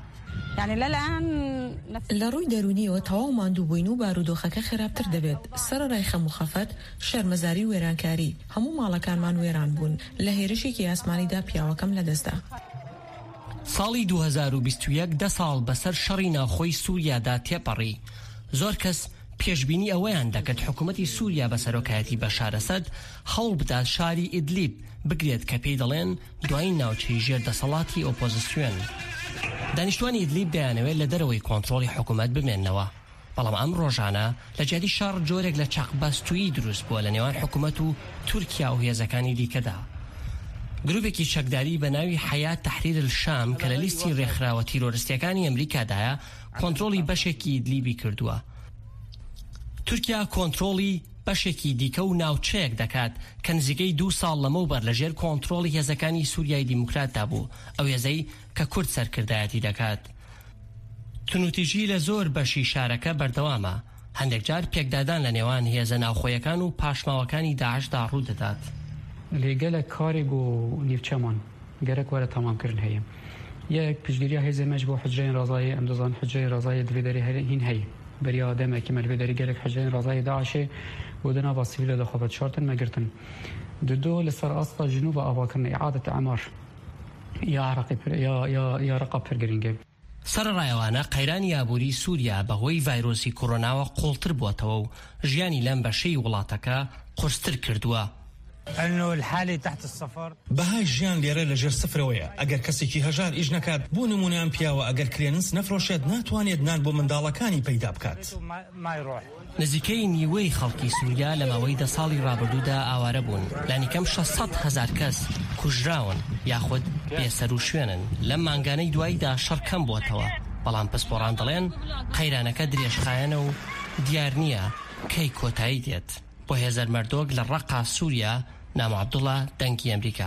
لە ڕووی دەرونیەوە تەواو ماندوو بووین و بارودۆخەکە خراپتر دەبێت. سەرەڕای خەموخەفەت شەرمەزاری و وێرانکاری هەموو ماڵەکانمان وێران بوون لە هێرشێکی ئاسمانیدا پیاوەکەم لەدەستدا. ساڵی 2021 10 ساڵ بەسەر شەڕی ناوخۆی سووریادا تێپەڕی. زۆر کەس پێشبینی ئەوەیان دەکەت حکوومەتی سووریا بە سەرۆکایەتی بەشار ئەسەد هەوڵ بدات شاری ئیدلیب بگرێت کە پێی دەڵێن دوای ناوچەی ژێردەسەڵاتی ئۆپۆزیسیۆن. دانیشتوانی ئیدلیب دەیانەوێت لە دەرەوەی کۆنتڕۆڵی حکوومەت بمێننەوە. بەڵام ئەم ڕۆژانە لە جیاتی شەڕ جۆرێک لە چاقبەستووی دروست بووە لە نێوان حکوومەت و تورکیا و هێزەکانی دیکەدا. گروپێکی چەکداری بە ناوی حەیات تەحریر الشام کە لە لیستی ڕێکخراوە تیرۆریستیەکانی ئەمریکادایە کۆنتڕۆڵی بەشێکی ئیدلیبی کردووە. تورکیا کۆنتڕۆڵی بەشێکی دیکە و ناوچەیەک دەکات کە نزیکەی 2 ساڵ لەمەوبەر لەژێر کۆنتڕۆڵی هێزەکانی سووریای دیموکراتدا بوو، ئەو هێزەی کە کورد سەرکردایەتی دەکات. تونوتیژی لە زۆر بەشی شارەکە بەردەوامە. هەندێک جار پێکدادان لە نێوان هێزە ناوخۆیەکان و پاشماوەکانی داعشدا ڕوو دەدات. لێگەلە کارێک و نیوچەمان گەرەک وەرە تەمامکردن هەیە. یەک پشتگیریە هێزێمەش بۆ حجرەی ڕازایی ئەم دەزان حجرەی ڕازایی دەوێدەری هین هەیە. بریا دەمێکی مەلوێدەری گەرێک حجرەی ڕازایی داعشێ بۆ دەناوا سیڤیلە دەخۆبەت شارتن مەگرتن. دو لەسەر ئاستا جنوب ئاواکردن ئیعادەت ئەعمار یا ڕقا پرگرینگە. سەرڕایەوانە قەیرانی یابووری سووریا بەهۆی ڤایرۆسی کۆڕۆناوە قوڵتر بووەتەوە و ژیانی لەم بەشەی وڵاتەکە قورستر کردووە. بەهای ژیان لێرە لەژێر سفرەوەیە. ئەگەر کەسێکی هەژار ئیش نەکات بۆ نمونەیان پیاوە ئەگەر کرێنس نەفرۆشێت ناتوانێت نان بۆ منداڵەکانی پەیدا بکات. نزیکەی نیوەی خەڵکی سووریا لە ماوەی 10 ساڵی ڕابردوودا ئاوارە بوون. لانیکەم 600,000 کەس کوژراون یاخود بێسەر و شوێنن. لەم مانگانەی دواییدا شەڕ کەم بووەتەوە. بەڵام پسپۆڕان دەڵێن قەیرانەکە درێژخایەنە و دیار نییە کەی کۆتایی دێت. بۆ هێزەر مەردۆک لە ڕەقا سووریا نام عەبدوڵڵا دەنگی ئەمریکا.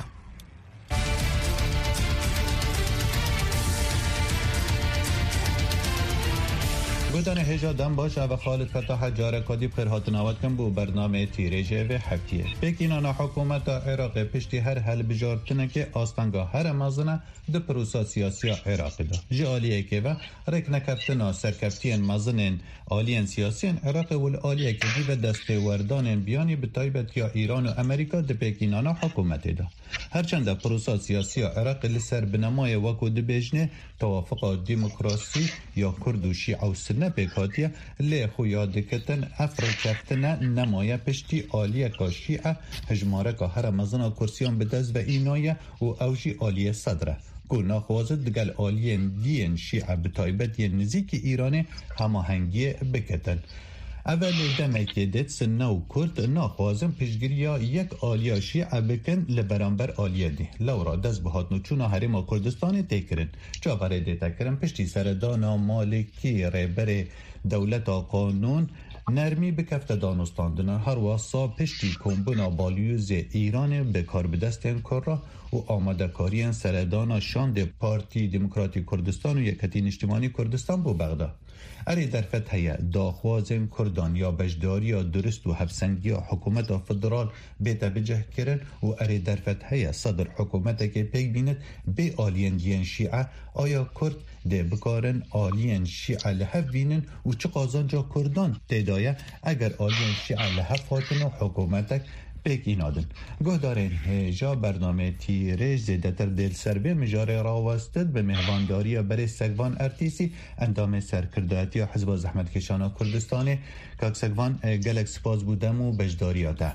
گودان هجا دم باش و خالد فتح جارکادی پر هاتناوت کن بو برنامه تیریجه و هفتیه بکینانا حکومت عراق پشتی هر حل بجارتنه که آستانگاه هر مازنه ده پروسا سیاسی عراق ده جالیه که و رک نکفتنا سرکفتین مازنین آلین سیاسین عراق والآلیه که دیو دست وردان بیانی به تایبت یا ایران و امریکا ده بکینانا حکومت ده هرچند پروسا سیاسی عراق لسر بنمای وکو ده بجنه توافق دموکراسی یا کرد و شیعه و سنه بکاتیه لی خویا دکتن افرکفتن نمایه پشتی آلیه که شیعه هجماره که هر مزنا کرسیان بدز و اینایه و اوجی آلیه صدره که ناخوازد دگل آلیه دین شیعه بتایبت یه نزیک ایران هماهنگی بکتن اول دمه که دید سنه و کرد ناخوازم پیشگیریا یک آلیا شیعه بکن لبرانبر آلیه دی لورا دست بهاتنو چونا حریم کردستان تکرن جا برای دیتا کرن پشتی سردانا مالکی ریبر دولت قانون نرمی بکفت دانستاندن هر واسا پشتی کمبونا بالیوز ایران به کار بدستن کرا و آماده کاری سردان شاند پارتی دموکراتی کردستان و یکتین اجتماعی کردستان بو بغداد. اری در فتحه داخوازن کردان یا بجداری یا درست و حبسنگی حکومت فدرال بیتا بجه کرن و اری در فتحه صدر حکومت که پیک بیند به آلین دیان شیعه آیا کرد ده بکارن آلین شیعه لحف بینن و چه قازان جا کردان دیدایه اگر آلین شیعه لحف هاتن و حکومتک پیکی نادن. گهدارین هجا برنامه تیره زیدتر دل سربه مجاره راوستد به مهوانداری برای سگوان ارتیسی اندام سرکرداتی حزب زحمت کشان کردستان که سگوان گلک سپاس بودم و بجداری آده.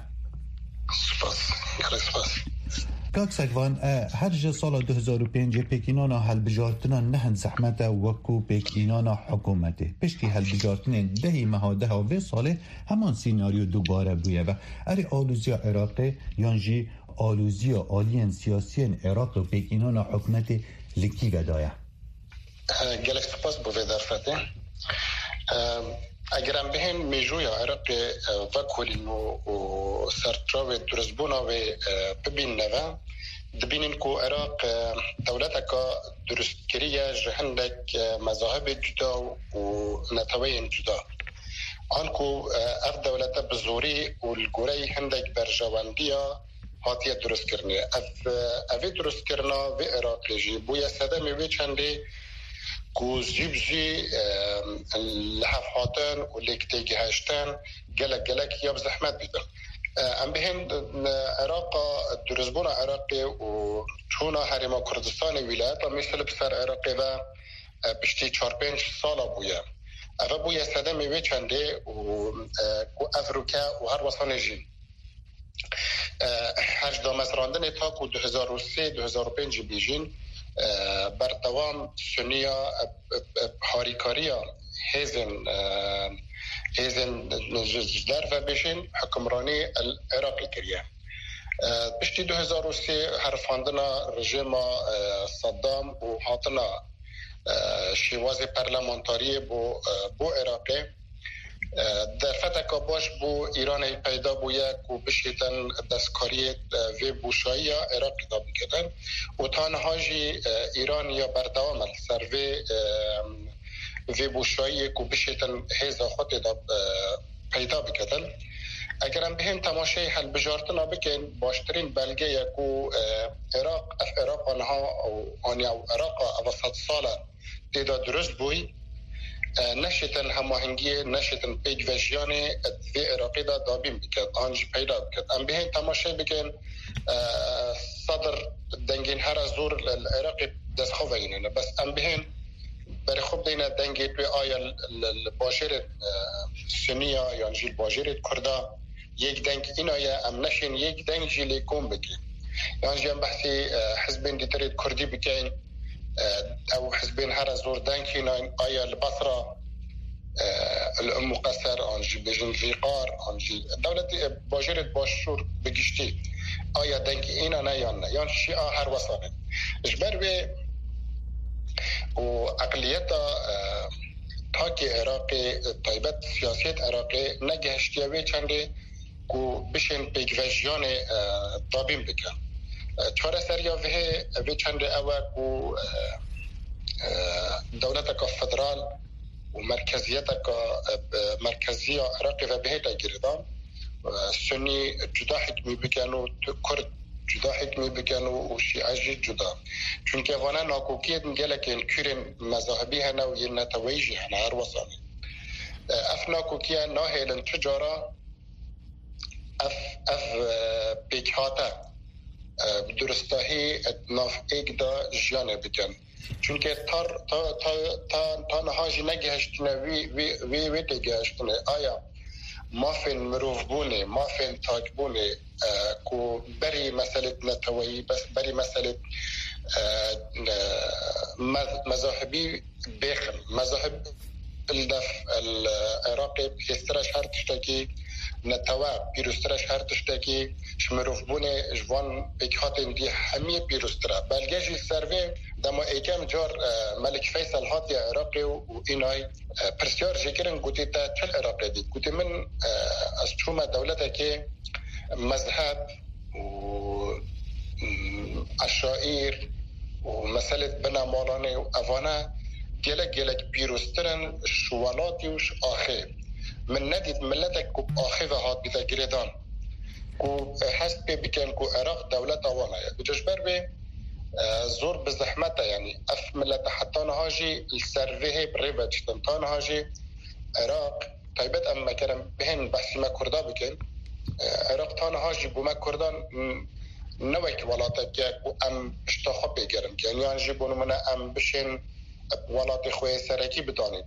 سپاس. کاک سگوان هر جه سال 2005 پیکینانا هل بجارتنا نهن زحمت وکو پیکینانا حکومته پشتی هل بجارتنا دهی مهاده و 20 ساله همان سیناریو دوباره بویه و اری آلوزی عراقی یانجی آلوزی آلین سیاسی عراق و پیکینانا حکومته لکی گدایه گلک سپاس بوی درفته اگرم بهن میجویا عراق وکولین و سرطراو درزبونا و ببین نوه دبینین که عراق دولتا که درستگریه جهندک مذاهب جدا و نتوین جدا آنکو اف دولتا بزوری و الگوری هندک برجواندیا هاتیه درست کرنه اوی درست کرنا و عراق جی بویا سدمی وی چنده کو زیبجی لحف هاتن و لیکتیگی هشتن گلک یا بزحمت بیدن ام بهن عراق درزبون عراقی و چونا حریم کردستان ولایت مثل بسر عراقی و پشتی 4-5 سالا بویا اوه بویا سده میوه چنده و افروکه و هر وصانه جین هرج دامز راندن تا که 2003-2005 بیجین بردوام سنیا هاریکاریا هیزن جدار و بشین حکمرانی العراقی کریه بشتی 2003 حرفاندنا رژیم صدام و حاطنا شواز پرلمانتاری بو عراقی در فتح باش بو ایران پیدا بویه که بشیتن دستکاری و بوشایی عراقی دا بکدن و تانهاجی ایران یا بردوام سر و بوشایی که بشیتن حیزا خود دا پیدا بکدن اگرم بهن تماشای حل بجارتنا بکن باشترین بلگه یکو عراق آنها و عراق اوسط ساله دیدا درست بوی نشتن هماهنگی نشتن پیج وجیان وی عراقی دا دابیم بکد آنج پیدا بکد ام بهن تماشای بکن صدر دنگین هر زور العراقی دست خواه اینه بس ام بهن برای خوب دینه دنگی توی آیا الباجرت سنیا یا جیل باجرت کردا یک دنگ این آیا ام نشین یک دنگ جیلی کن بکی یعنی جم بحثی حزبین دیترید کردی بکن او حزبين هر زور دانكين آيا البصرة الأم قصر آنجي بجن فيقار آنجي دولة باجرة باشور بقشتي آيا دانكي إنا نيانا يان شيئا هر وصانه اجبر بي وأقليتا تاكي عراقي طيبت سياسية عراقي نجهشتياوي چنده كو بشن بيجواجيان طابين بكن چهار سریا وی چند اوه کو دولت کا فدرال و مرکزیت کا مرکزی عراقی و بهتا گردان سنی جدا حکمی بکنو کرد جدا حکمی بکنو و شیعه جدا چونکه وانا ناکوکیت نگله که کرن مذاهبی هنه و یه نتویجی هنه هر وصانی اف ناکوکیه ناهیلن تجارا اف پیکهاته درستاهی ناف ایک دا جیانه بکن چونکه تا نهاجی نگهشتونه وی تگهشتونه آیا مافین مروف بونه مافین تاک بونه که بری مسئله نتوایی بس بری مسئله مذاهبی بخم مذاهب الدف العراقي يسترش هر تشتكي نتوا پیروسترش هر تشتکی شمروف بونه جوان بکهاتن دی همیه پیروستره بلگجی سروی دما ایکم جار ملک فیصل هاتی عراقی و اینای پرسیار جکرن گوتی تا چل عراقی دی گوتی من از چوم دولته که مذهب و عشائر و مسئله بنا مالانه و اوانه گلک پیروسترن شوالاتی وش آخر من ندید ملتك کو آخر هات بیتا گریدان کو حسب بکن کو عراق دولت آوانه کو جشبر به زور بزحمته يعني اف ملت حتى نهاجي السروه بريفا جتنتا نهاجي عراق طيبت اما كرم بهن بحثي ما كردا بكن عراق تا نهاجي بوما كردان نوك ولاتك ام اشتاخب بگرم يعني ينجبون من ام بشن ولات خوی سرکی بدانید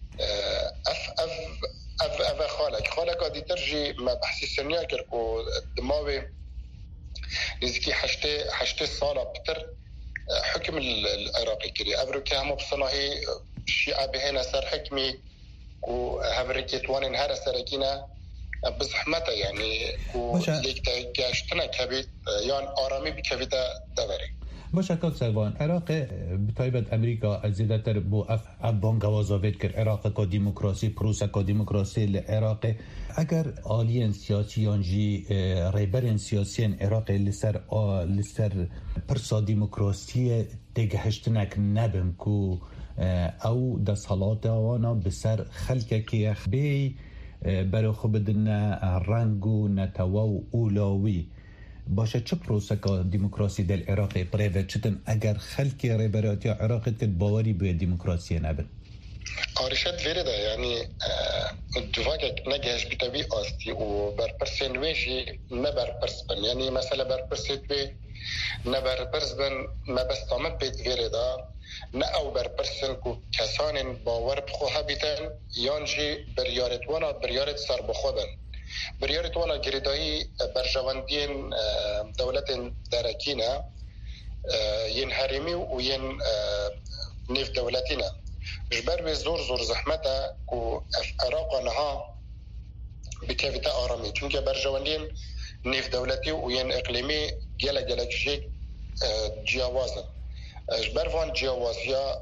اف خالك هذه ترجي ما بحثي سنيا كركو دماوي نزكي حشتي صالة بتر حكم العراقي كري أفريقيا هم بصناهي الشيعة بهنا سر حكمي وهفريكي توانين هذا سركينا بزحمته يعني ليك تاجتنا كبيت يعني آرامي بكبيتا دوري باشه کاک سروان عراق بتایبت امریکا زیادتر بو افغان گوازاوید کرد عراق کا دموکراسی پروسه کا دموکراسی لعراق اگر آلیان سیاسیان جی ریبرین سیاسیان عراق لسر پرسا دموکراسی تگهشتنک نبن کو او ده صالات آوانا بسر خلقه که بی برای خوب دنه رنگو نتواو اولاوی باشه چه پروسه که دموکراسی در عراق پریوت چتن اگر خلکی ریبراتی عراق تد باوری به دموکراسی نبن آرشت ویرده یعنی دواجك نجهش بتوی آستی و برپرسین ویشی نبرپرس بن یعنی مثلا برپرسید بی نبرپرس بن مبستامت بید ویرده نه او برپرسن کو کسان باور بخواه بیتن یانجی بریارت سر بخواه بريارت وانا جريداي برجواندين دولة داركينا ينهرمي وين نيف دولتنا جبر بزور زحمتا كو عراقنها بكافتا آرامي چونك برجواندين نيف دولتي وين اقليمي جلا شيء جیاوازن جبر وان جیاوازیا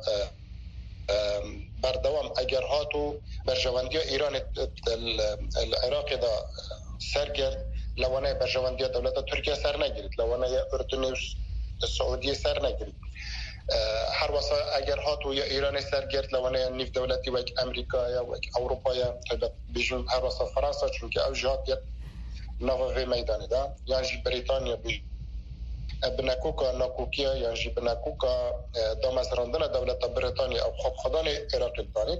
بردوام اگر هاتو برجواندی ایران العراق دا سرگرد لوانه برجواندی دولت ترکیه سر نگیرید لوانه اردن و سعودیه سر نگیرید هر واسه اگر هاتو یا ایران سرگرد لوانه نیف دولتی و امریکا یا اروپا یا بیشون هر واسه فرانسه چون که او جهات یا نووی میدانه دا یعنی بریتانیا بناکوکا ناکوکیا یعنی بناکوکا دامزراندن دولت بریتانیا او خوب خدان عراق دانید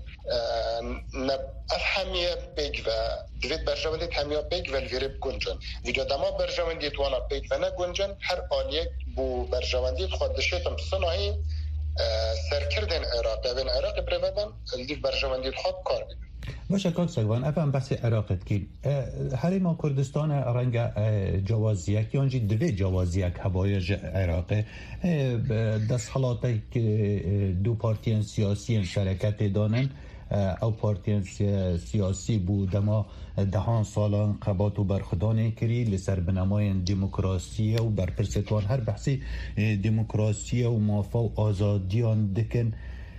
افهمیه بیگ و دوید برجواندید همیا بیگ و الویرب گنجن ویدیو دما برجواندید وانا بیگ و نگنجن هر آلیک بو برجواندید خود دشتم صناعی سرکردن عراق و عراق بریودن الدیف برجواندید خود کار بید باشه کاک سگوان افهم بحث عراقت که هریما کردستان رنگ جوازیک یانجی دوی جوازیک هوای عراق دست حالاتی که دو پارتیان سیاسی شرکت دانن او پارتیان سیاسی بود اما دهان سالان قبات و برخدانه کری لسر بنماین دموکراسی و برپرستوان هر بحثی دموکراسی و موافا و آزادیان دکن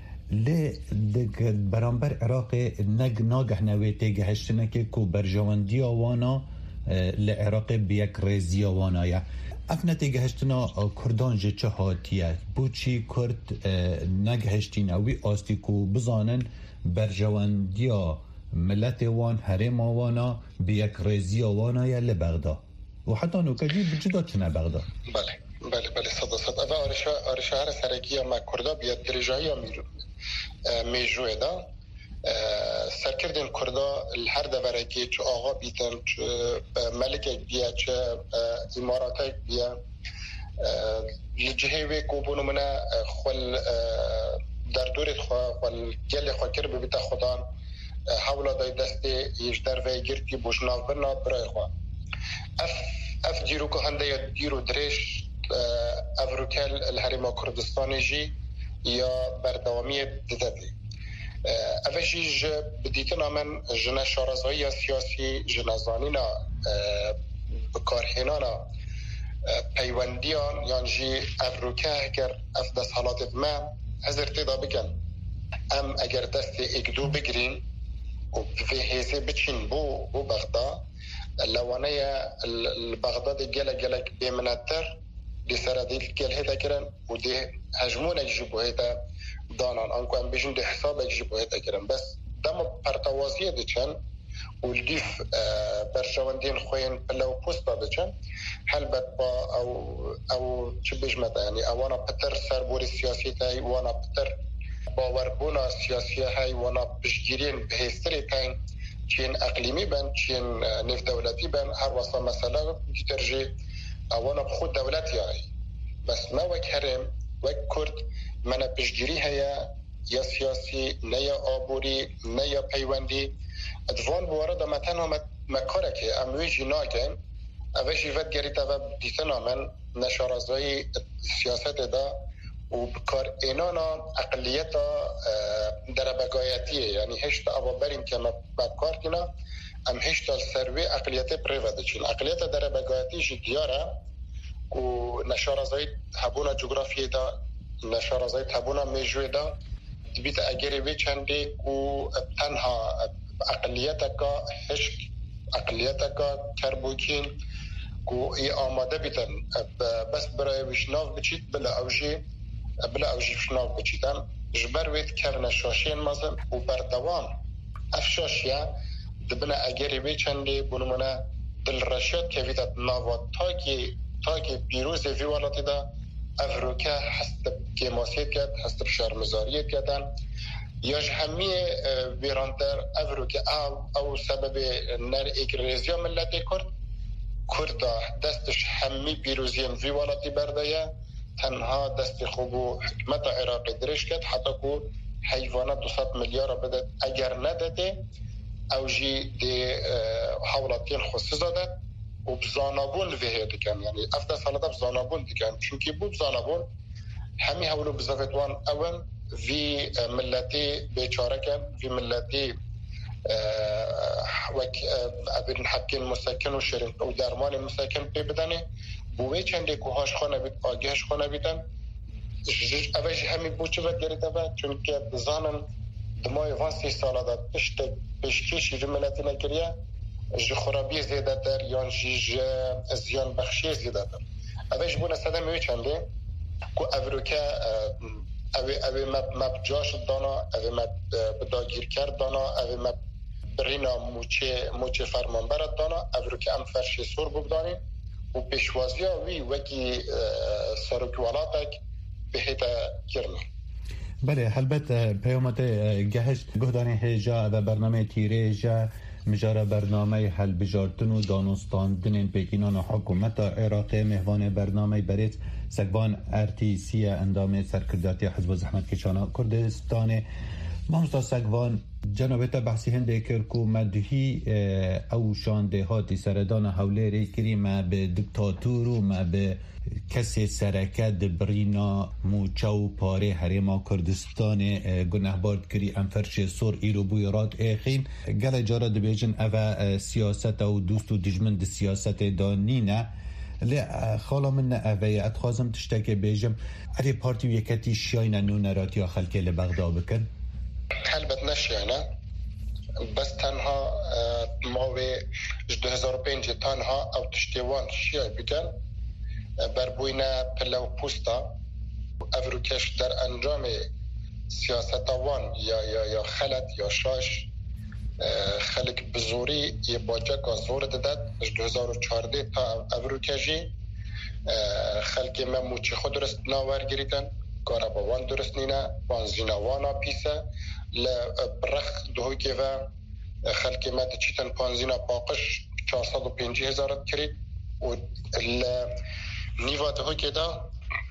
برانبر عراق ناگه نویته گهشتنه که کو برجواندی آوانا لعراق بیک ریزی آوانا افنته گهشتنا کردان جه چه هاتیه بوچی کرد نگهشتین اوی آستی کو بزانن برجواندی ملت وان حرم آوانا بیک ریزی آوانا یا لبغدا و حتی نوکجی بجدا چنه بغدا بله صد اوه آرشا هر سرکی ما کردا بیاد درجایی میجوه دا سرکردن کردا هر دورکی چه آقا بیتن چه ملک بیا چه امارات بیا لجهوی کوبونو منه خل در دورت خل گل خاکر ببیتا خودان حولا دای دستی یجدر و گرتی بوشناف برنا برای خواه اف دیرو که هنده یا دیرو درش افروکل الهرما کردستانی جی یا بردوامی دددی اوشیج بدیتنا من جنه شارزایی سیاسی جنزانینا بکارهنانا پیوندیان یعنی جی افروکه اگر افدس حالات ما از ارتدا بکن ام اگر دست اگدو بگرین و به هیزه بچین بو بغداد لوانه البغداد گلک بیمنتر دی سر دیل گل هدا کرن و دی هجمون اجبو هدا دانان انکو ام بیشن دی حساب اجبو هدا کرن بس دم پرتوازیه دچن و الدیف برشواندین خوین پلو پوستا دچن حلبت با او چه بجمت یعنی اوانا پتر سربوری سیاسی تای وانا پتر باوربونا سیاسی های وانا بشگیرین بهستری تاین چین اقلیمی بن چین نفت دولتی بن هر واسه مثلا دیترجی اوانا خود دولتی های بس ما وک هرم وک کرد من بشگیری هیا یا سیاسی نه یا آبوری نه یا پیوندی ادوان بوارد متن هم مکاره که امویجی ناکن اوشی ود گریت و دیتنا من نشارزای سیاست دا و بکار اینانا اقلیتا در بگایتیه یعنی هشت ابا بریم که مبکار کنا ام هشت سروی اقلیت پریواده چون اقلیت در بگایتیش دیاره و نشارزای هبونا جغرافیه دا نشارزای هبونا میجوه دا دبیت اگری وی چنده و تنها اقلیتا که هشت اقلیتا که کربوکین و ای آماده بیتن بس برای وشناف بچید بلا اوجی فشناف بچیدن جبر وید کرن شاشین مازن و بردوام افشاشیا دبنا اگری وی چنده بنمونه دل رشاد که ویدت ناوات تاکی پیروز وی والاتی دا افروکه هست کماسیت کرد هست شرمزاریت کردن یا همی ویرانتر افروکه او سبب نر اگریزیا ملتی کرده دستش همی پیروزیم وی والاتی بردایه تنها دست خوب و حکمت عراقی درش کرد حتی که حیوانات 200 میلیارد بده اگر نداده اوجی دی حولاتین خصوص داده و بزانابون ویه دکن یعنی افتا سالتا بزانابون دکن چونکه بود بزانابون همی حولو بزافتوان اول وی ملتی بیچاره کن وی ملتی وک ابن حبکین مسکن و شرین و درمان مسکن پی بدنه بوی چنده کوهاش خانه بید آگهش خانه بیدن اوش همی بوچه بد گریده بد چون که بزانن دمای 30 ساله دا پشکیشی جملتی نکریه جی خرابی زیده در یا جی زیان بخشی زیده در اوش بونه سده میوی چنده که اوروکه اوی مب جاش دانا اوی مب بداگیر کرد دانا اوی مب برینا موچه فرمانبرد دانا اوروکه ام فرشی سور بگدانی و پیشوازی وی وکی سرکوالاتک بهتا کرنی بله البته پیامت گهش گهدانی هجا و برنامه تیریجا مجاره برنامه حل بجارتن و دانستاندن پیکینان و حکومت عراق مهوان برنامه برید سگوان ارتیسی اندام سرکرداتی حزب زحمت کشانا کردستان مامستا سگوان جنابت بحثی هنده کرکو مدهی او شانده هاتی سردان حوله کری ما به دکتاتور و ما به کسی سرکت برینا موچو پاره حریما کردستان گناه بارد کری انفرش سور ایرو بویرات ایخین گل جارد بیجن او سیاست او دوست و دجمند سیاست دانینه لی خالا من اوه اتخازم تشتاک بیجم علی پارتی ویکتی شاین نونراتی یا خلکه لبغدا بکن البته نشیانه بس تنها ماوی 2005 تنها او تشتیوان شیعه بکن بربوینا پلو پوستا افروکش در انجام سیاستوان یا خلط یا شاش خلق بزوری یه باجک زور دادد 2014 تا افروکشی خلق مموچی خود درست ناور گریدن کارابوان درست نینا پانزینوانا پیسه لبرخ دهوی که و خلق ما تچیتن پانزینا پاقش 450,000 کرید و نیوا دهوی که دا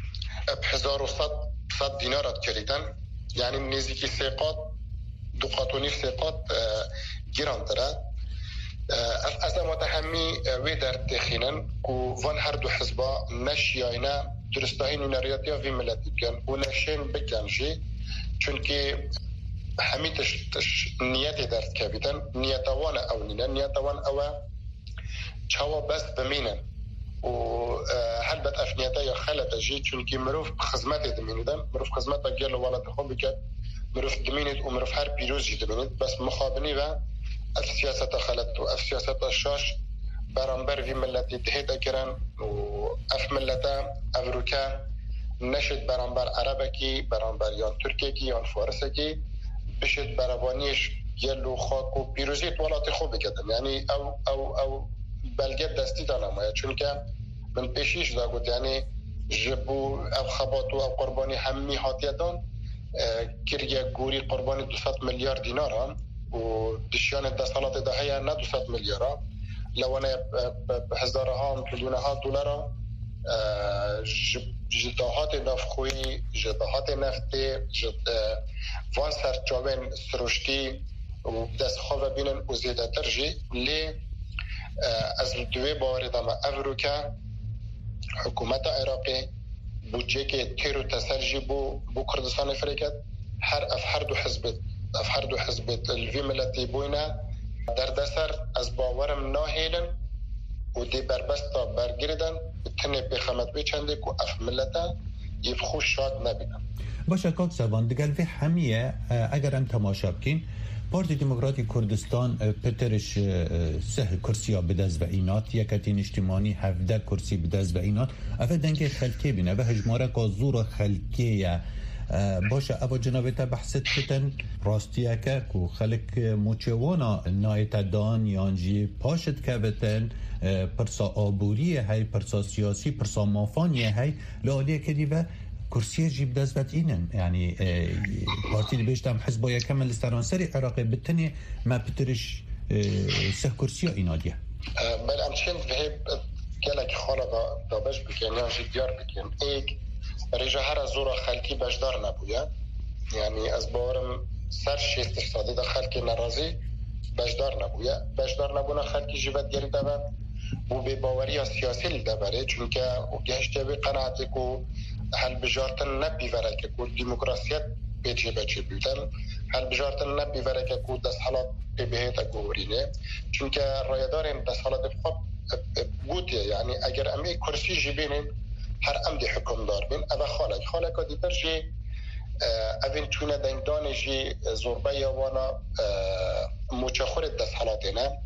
1100 دینارات کریدن یعنی نزدیکی سیقات 2.5 سیقات گیران داره از ما همی وی در تخینن که وان هر دو حزبا نشیاینا درستاهی نونریاتی ها وی ملتی بکن و نشین بکن جی چون که همیتش نیتی درست کبیدن نیتوان او نینا نیتوان او چاوا بس بمینن و هل بد افنیتا یا خلطه جی چونکی مروف خدمت دمینیدن مروف خدمت گل ولات خوب بکد مروف دمینید و مروف هر پیروزی دمینید بس مخابنی و اف سیاست خلط و اف سیاست شاش برانبر وی ملتی دهیده کرن و اف ملتا افروکا نشد برانبر عربکی برانبر یان ترکی یان فارسکی بشد بروانیش گل و خاک و پیروزیت ولات خوب بکدن یعنی او بلگه دستی دانم چون که من پیشیش دا گفت یعنی جبو او خباتو او قربانی همی هاتیدان کریه گوری قربانی 200 میلیارد دینار هم و دشیان دستالات ده هیا نه 200 میلیارد لونه هزارها میلیونه ها دلار جداهات نفخوی جداهات نفتی وان سرچاوین سروشتی و دست خواه بینن و زیده ترجی لی از دوی باوری دام افروکا حکومت عراقی بودجه که تیرو تسرجی بو کردستان افریقیت هر دو حزبت الوی ملتی بوینا در دستر از باورم ناهیلن و دی بربستا برگردن تنه بخمت بی چنده که اف ملتا یفخوش شاد نبیدن باشه کاک زبان دگل وی همیه اگر هم تماشا بکین پارتی دموکراتی کردستان پترش 3 کرسیا بدز و اینات یکتین اجتماعی 17 کرسی بدز و اینات اوه دنگ خلکی بینه و هجماره که زور خلکیه باشه او جنابتا بحثت کتن راستیه که خلک موچوانا نایت دان یانجی پاشت که بتن پرسا آبوریه های پرسا سیاسی پرسا مافانیه های لالیه که دیوه کرسیه جیب دزبت اینن یعنی پارتی بیشتم حزبای کمل استرانسری عراقی بتنی ما بترش 3 کرسیه اینا دیه بل امچین به گلک خاله دابش بکن یا جدیار بکن ایک رجا هر زورا خلکی بجدار نبویا یعنی از باورم سر شیست استاده دا خلکی نرازی بجدار نبویا بجدار نبونا خلکی جیبت گری دابن و به باوری سیاسی لدبره چونکه گهشته به قناعتی که هل بجارتن نبی ورکه که دموکراسیت بیچه بچه بیدن هل بجارتن نبی ورکه که دست حالات بهیتا گورینه چونکه رایدارین دست حالات خوب بوده یعنی اگر امی کرسی جیبینین هر امدی حکم دار بین او خالک دیتر جی اوین چونه دنگدان جی زوربه یوانا موچخور دست حالاته نه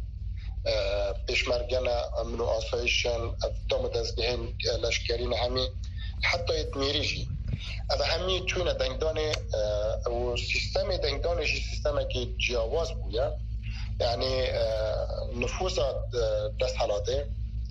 پیشمرگن امن و آسایشن دام دزگهین لشکرین همی حتی اتمیری جی او همی چونه دنگدان و سیستم دنگدان جی سیستم که جیاواز بویا یعنی نفوذ دست حالاته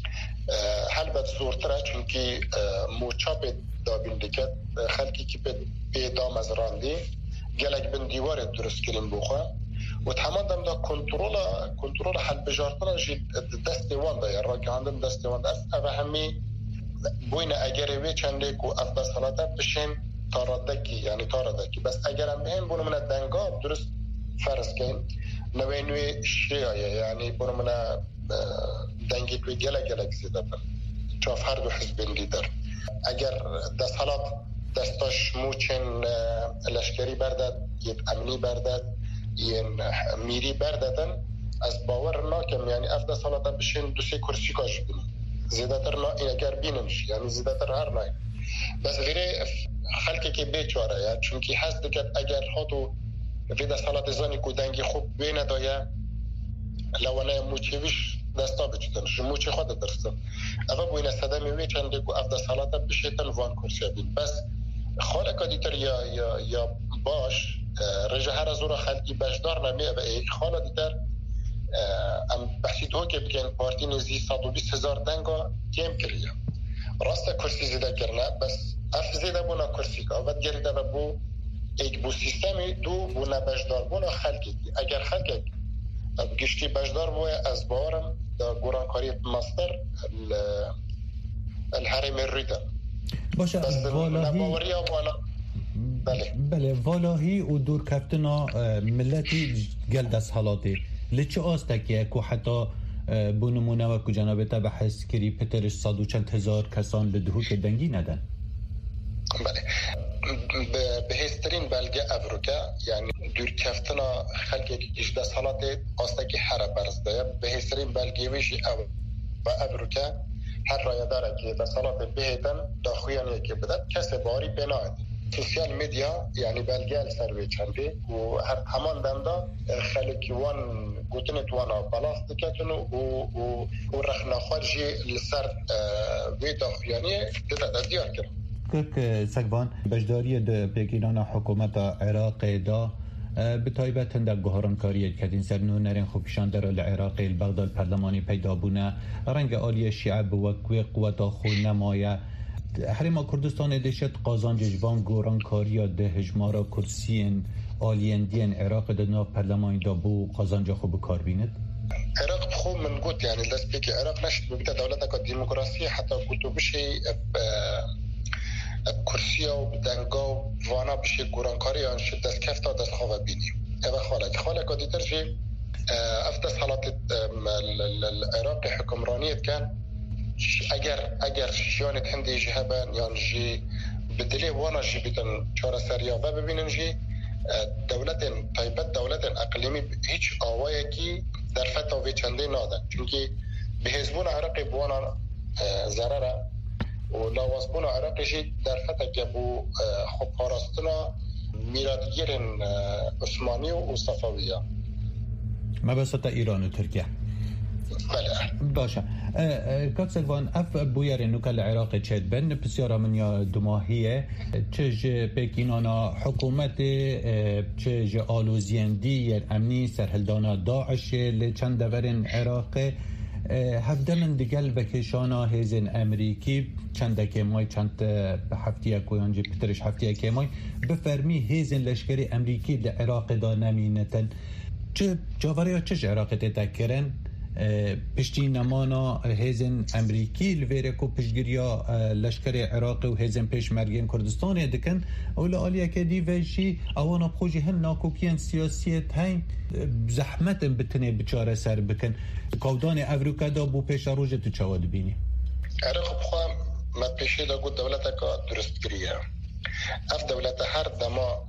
هل بد زورتره چونکی موچا به دابین دکت خلکی که به دام از رانده گلک بین دیوار درست کریم بخواه و تمام دم دا کنترول حل بجارتنا جی دست دیوان دا یا راگه هندم دست دیوان دا او همی بوین اگر وی چنده که افضل صلاته بشین تاردکی بس اگر هم بهیم بونو من دنگا درست فرض کن نوی شیعه یعنی بونو من دنگی که گلک زیده بر چاف هر دو حزبین لیدر اگر دست حالات دستاش موچن لشکری بردد یک امنی بردد یک میری برددن از باور ناکم یعنی اف دست حالات بشین 2-3 کرسی کاش بینی زیده تر نا اگر بینمش یعنی زیده تر هر نای بس غیره خلقی که بیچاره یا چونکی هست دکت اگر هاتو وی دست حالات زانی که دنگی خوب بینه دایه لونه موچویش دستا بچتن موچی خود درستن اما بوین صدمی وی چنده که افضل حالات بشیتن وان کرسی بین بس خالقا دیتر یا باش رجا هر زور خلقی بجدار نمیه و ایک خالا دیتر ام بحثید ها که بگن پارتی نزی 120,000 دنگا کم کریه راست کرسی زیده کرنه بس اف زیده بونا کرسی که اول گریده و بو ایک بو سیستمی دو بونا بجدار بونا خلقی اگر خلقی گشتی بجدار بوی از باورم دا گورانکاری مصدر الحرم الریده باشه بله والاهی و دور کفتنا ملتی گل دست حالاتی لچه آستکیه که حتی بونمونه و که جنابتا بحث کری پترش 100 و چند هزار کسان لدهو که دنگی ندن بله بهسترین بلگه افریقا یعنی دور کفتنا خلقی که 18 سالات آستکی هر برز ده بهسترین بلگه ویشی و افریقا هر رای داره که به سالات بهتن داخویانی که بده کسی باری بناید سوشیال میدیا یعنی بلگه سروی چنده و همان دنده خلقی وان گوتنت وانا بلاست کتن و رخنا خارجی لسر وی داخویانی ده دیار کرد که سگوان بجداری ده بگیران حکومت عراق دا به تایبت در گهارانکاری کردین سر نونرین خوبشان در العراق البغداد پرلمانی پیدا بونه رنگ آلی شیعه بوکوی قوت خود نمایه حریم کردستان دشت قازان ججبان گهارانکاری ده هجمارا کرسین آلیندین عراق ده ناف پرلمانی دا بو قازان جا خوب کار بیند؟ عراق خوب من گوت یعنی دست بکی عراق نشد ببیت دولت که دیموکراسی حتی کتو بشه کرسیا و بدنگا و وانا بشه گورانکاری آنشد دست کفتا دست خواه بینیم اوه خاله که دیتر جی افت حالات العراق حکمرانیت کن اگر شیانت هنده جی هبن یعنی جی بدلی وانا جی بیتن چاره سریابه ببینن جی دولت طیبت دولت اقلیمی هیچ آوایی که در فتاوی چنده نادن چونکه به حزبون عراقی بوانا ضرره و لاوازبون عراقی در فتح که بو خوب پاراستنا میرادگیرن عثمانی و صفویه مبسط ایران و ترکیه بله باشه کات سلوان اف بویر نوکل عراق چید بن بسیار من یا دماهیه چج پکینانا حکومت چج آلوزیندی امنی سرهلدانا داعش لچند دورن عراق هفته من دیگل بکشانا هیزن امریکی چند که مای چند هفتیه کویانجی پترش هفتیه که مای بفرمی هیزن لشکری امریکی در عراق دا نمینتن چه جاوری ها چه عراق تتکرن پشتی نمانا هیزن امریکی لویرکو پشگیریا لشکر عراق و هیزن پیش مرگین کردستان دکن اولا آلیا که دیوشی اوانا بخوشی هن ناکوکیان سیاسیت هین زحمت بتنه بچاره سر بکن کودان افریقا دا بو پیش روژه تو چواد بینی عراق بخوام ما پیشی دا گود دولتا که درست کریه اف دولتا هر دما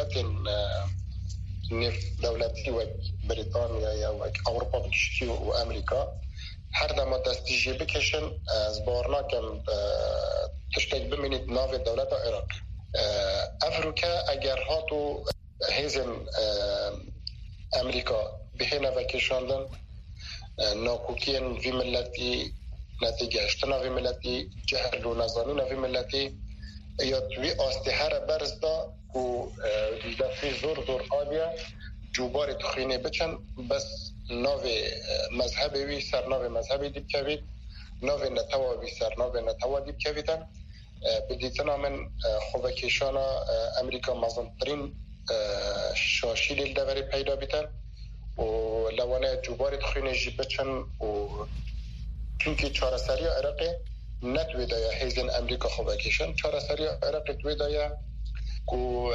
دولتی و بریتانیا یا و اروپا بکشی و امریکا هر دما دستیجی بکشن از بارناکم تشتک بمینید ناو دولت عراق افریقا اگر هاتو هیزن امریکا بهینه و کشاندن ناکوکین وی ملتی نتیجه اشتنا وی ملتی جهل و نزانین وی ملتی یا توی آستهر برز دا و دفعی زور آبیا جوبار تخینه بچن بس ناو مذهبی وی سر ناو مذهبی دیب کوید ناو نتوا وی سر ناو نتوا دیب کویدن بدیتنا من خوبکیشانا امریکا مزنطرین شاشیل دوری پیدا بیتن و لوانه جوبار تخینه جی بچن و چونکه چاره سری عراقی نتوی دایا هیزن امریکا خوبکیشن چاره سری عراقی توی دایا کو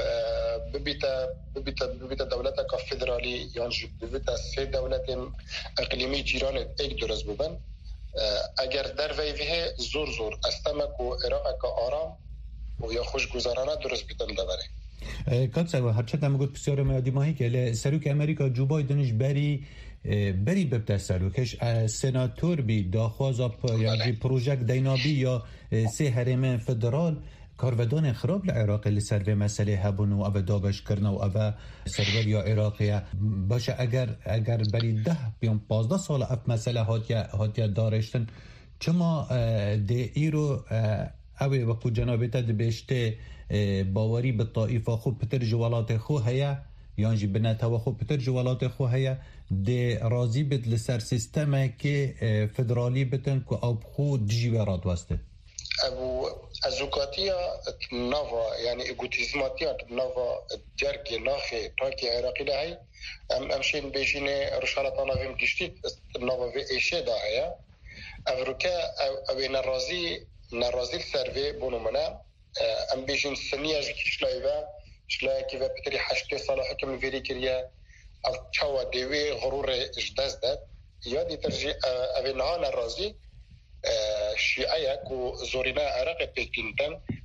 ببیتا دولت که فدرالی یعنی ببیتا سه دولت اقلیمی جیران ایک درست ببن اگر در ویوه زور استمک و عراق که آرام و یا خوشگذارانه درست بیتن دوره کاتسا و هرچه دم گفت بسیار میادی ماهی که سروک امریکا جو بایدنش بری ببته سروکش سناتور بی داخوازا یعنی پروژک دینابی یا سه حرم فدرال کارودان خراب لعراق اللي سر مسئله هبون و او دابش کرن و او سرور یا عراقیه باشه اگر بری 10 بیان 15 سال اف مسئله هاتیا دارشتن چما ده ایرو اوی وقو جنابتا ده بشته باوری به طائفه خوب پتر جوالات خو هیا یعنی بنتوا خوب پتر جوالات خو هیا ده رازی بد لسر سیستمه که فدرالی بتن که او خو دجیورات واسته ابو ازوکاتیا نوا یعنی اگوتیزماتیا نوا جرگ ناخی تاکی عراقی لهی امشین بیشین رشالتانا ویم گشتید نوا وی ایشه دا هیا افروکا اوی نرازی سروی بونو منا ام بیشین سنیه جکیش لایوه شلایه که و پتری 8 سال حکم ویری کریه او چاوا دیوی غرور اجداز داد یادی ترجی اوی نها نرازی شیعه که زورینه عراق پیکیندن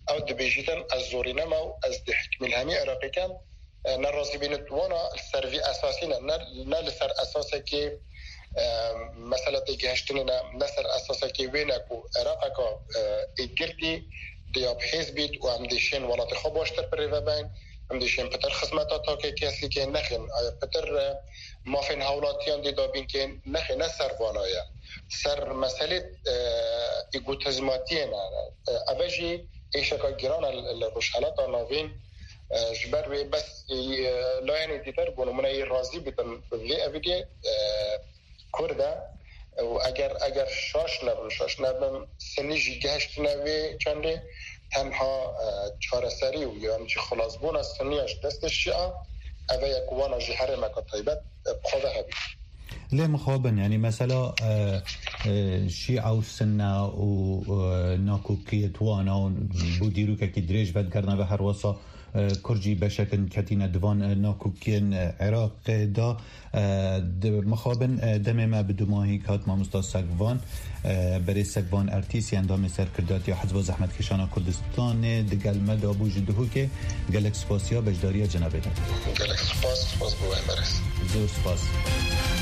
او دبیجیتن از زورینه ما و از حکم الهمی عراقی کن نرازی بینت وانا سروی اساسی نه لسر اساسه که مثلا تجهشتنی نه سر اساسه که وینک و عراقه که ایگردی دیاب حزبید و هم دیشین ولات خواب باشتر پر بین هم دیشین پتر خدمتا تا که کسی که نخین پتر مافین حولاتیان دیدا بین که نخین نه سر وانایا سر مسئله ایگوتزماتی نه اوجی ایشکا گران الروشحالات ناوین جبر و بس لاینی دیتر بونو منای رازی بیتن بلی اویدی کرده و اگر شاش نبن سنیجی گهشت نوی چنده تنها چارسری و یا همچه خلاص بون از سنیاش دستش شیعه اوه یکوانا جی حرمه که طیبت بخواه هبید ليه مخابن يعني مثلا شيعة والسنة وناكوكية وانا بوديرو كي دريج بعد كرنا بحر وصا كرجي بشكل كتينا دوان ناكوكين عراق دا مخابن دم ما بدماهي كات ما مستاذ سقفان بري سقفان ارتيسي اندام سر كردات يا حزب زحمت كشانا كردستان دقل مدى بوجده كي قالك سپاسيا بجداريا جنابه قالك سپاس بو امرس زور سپاس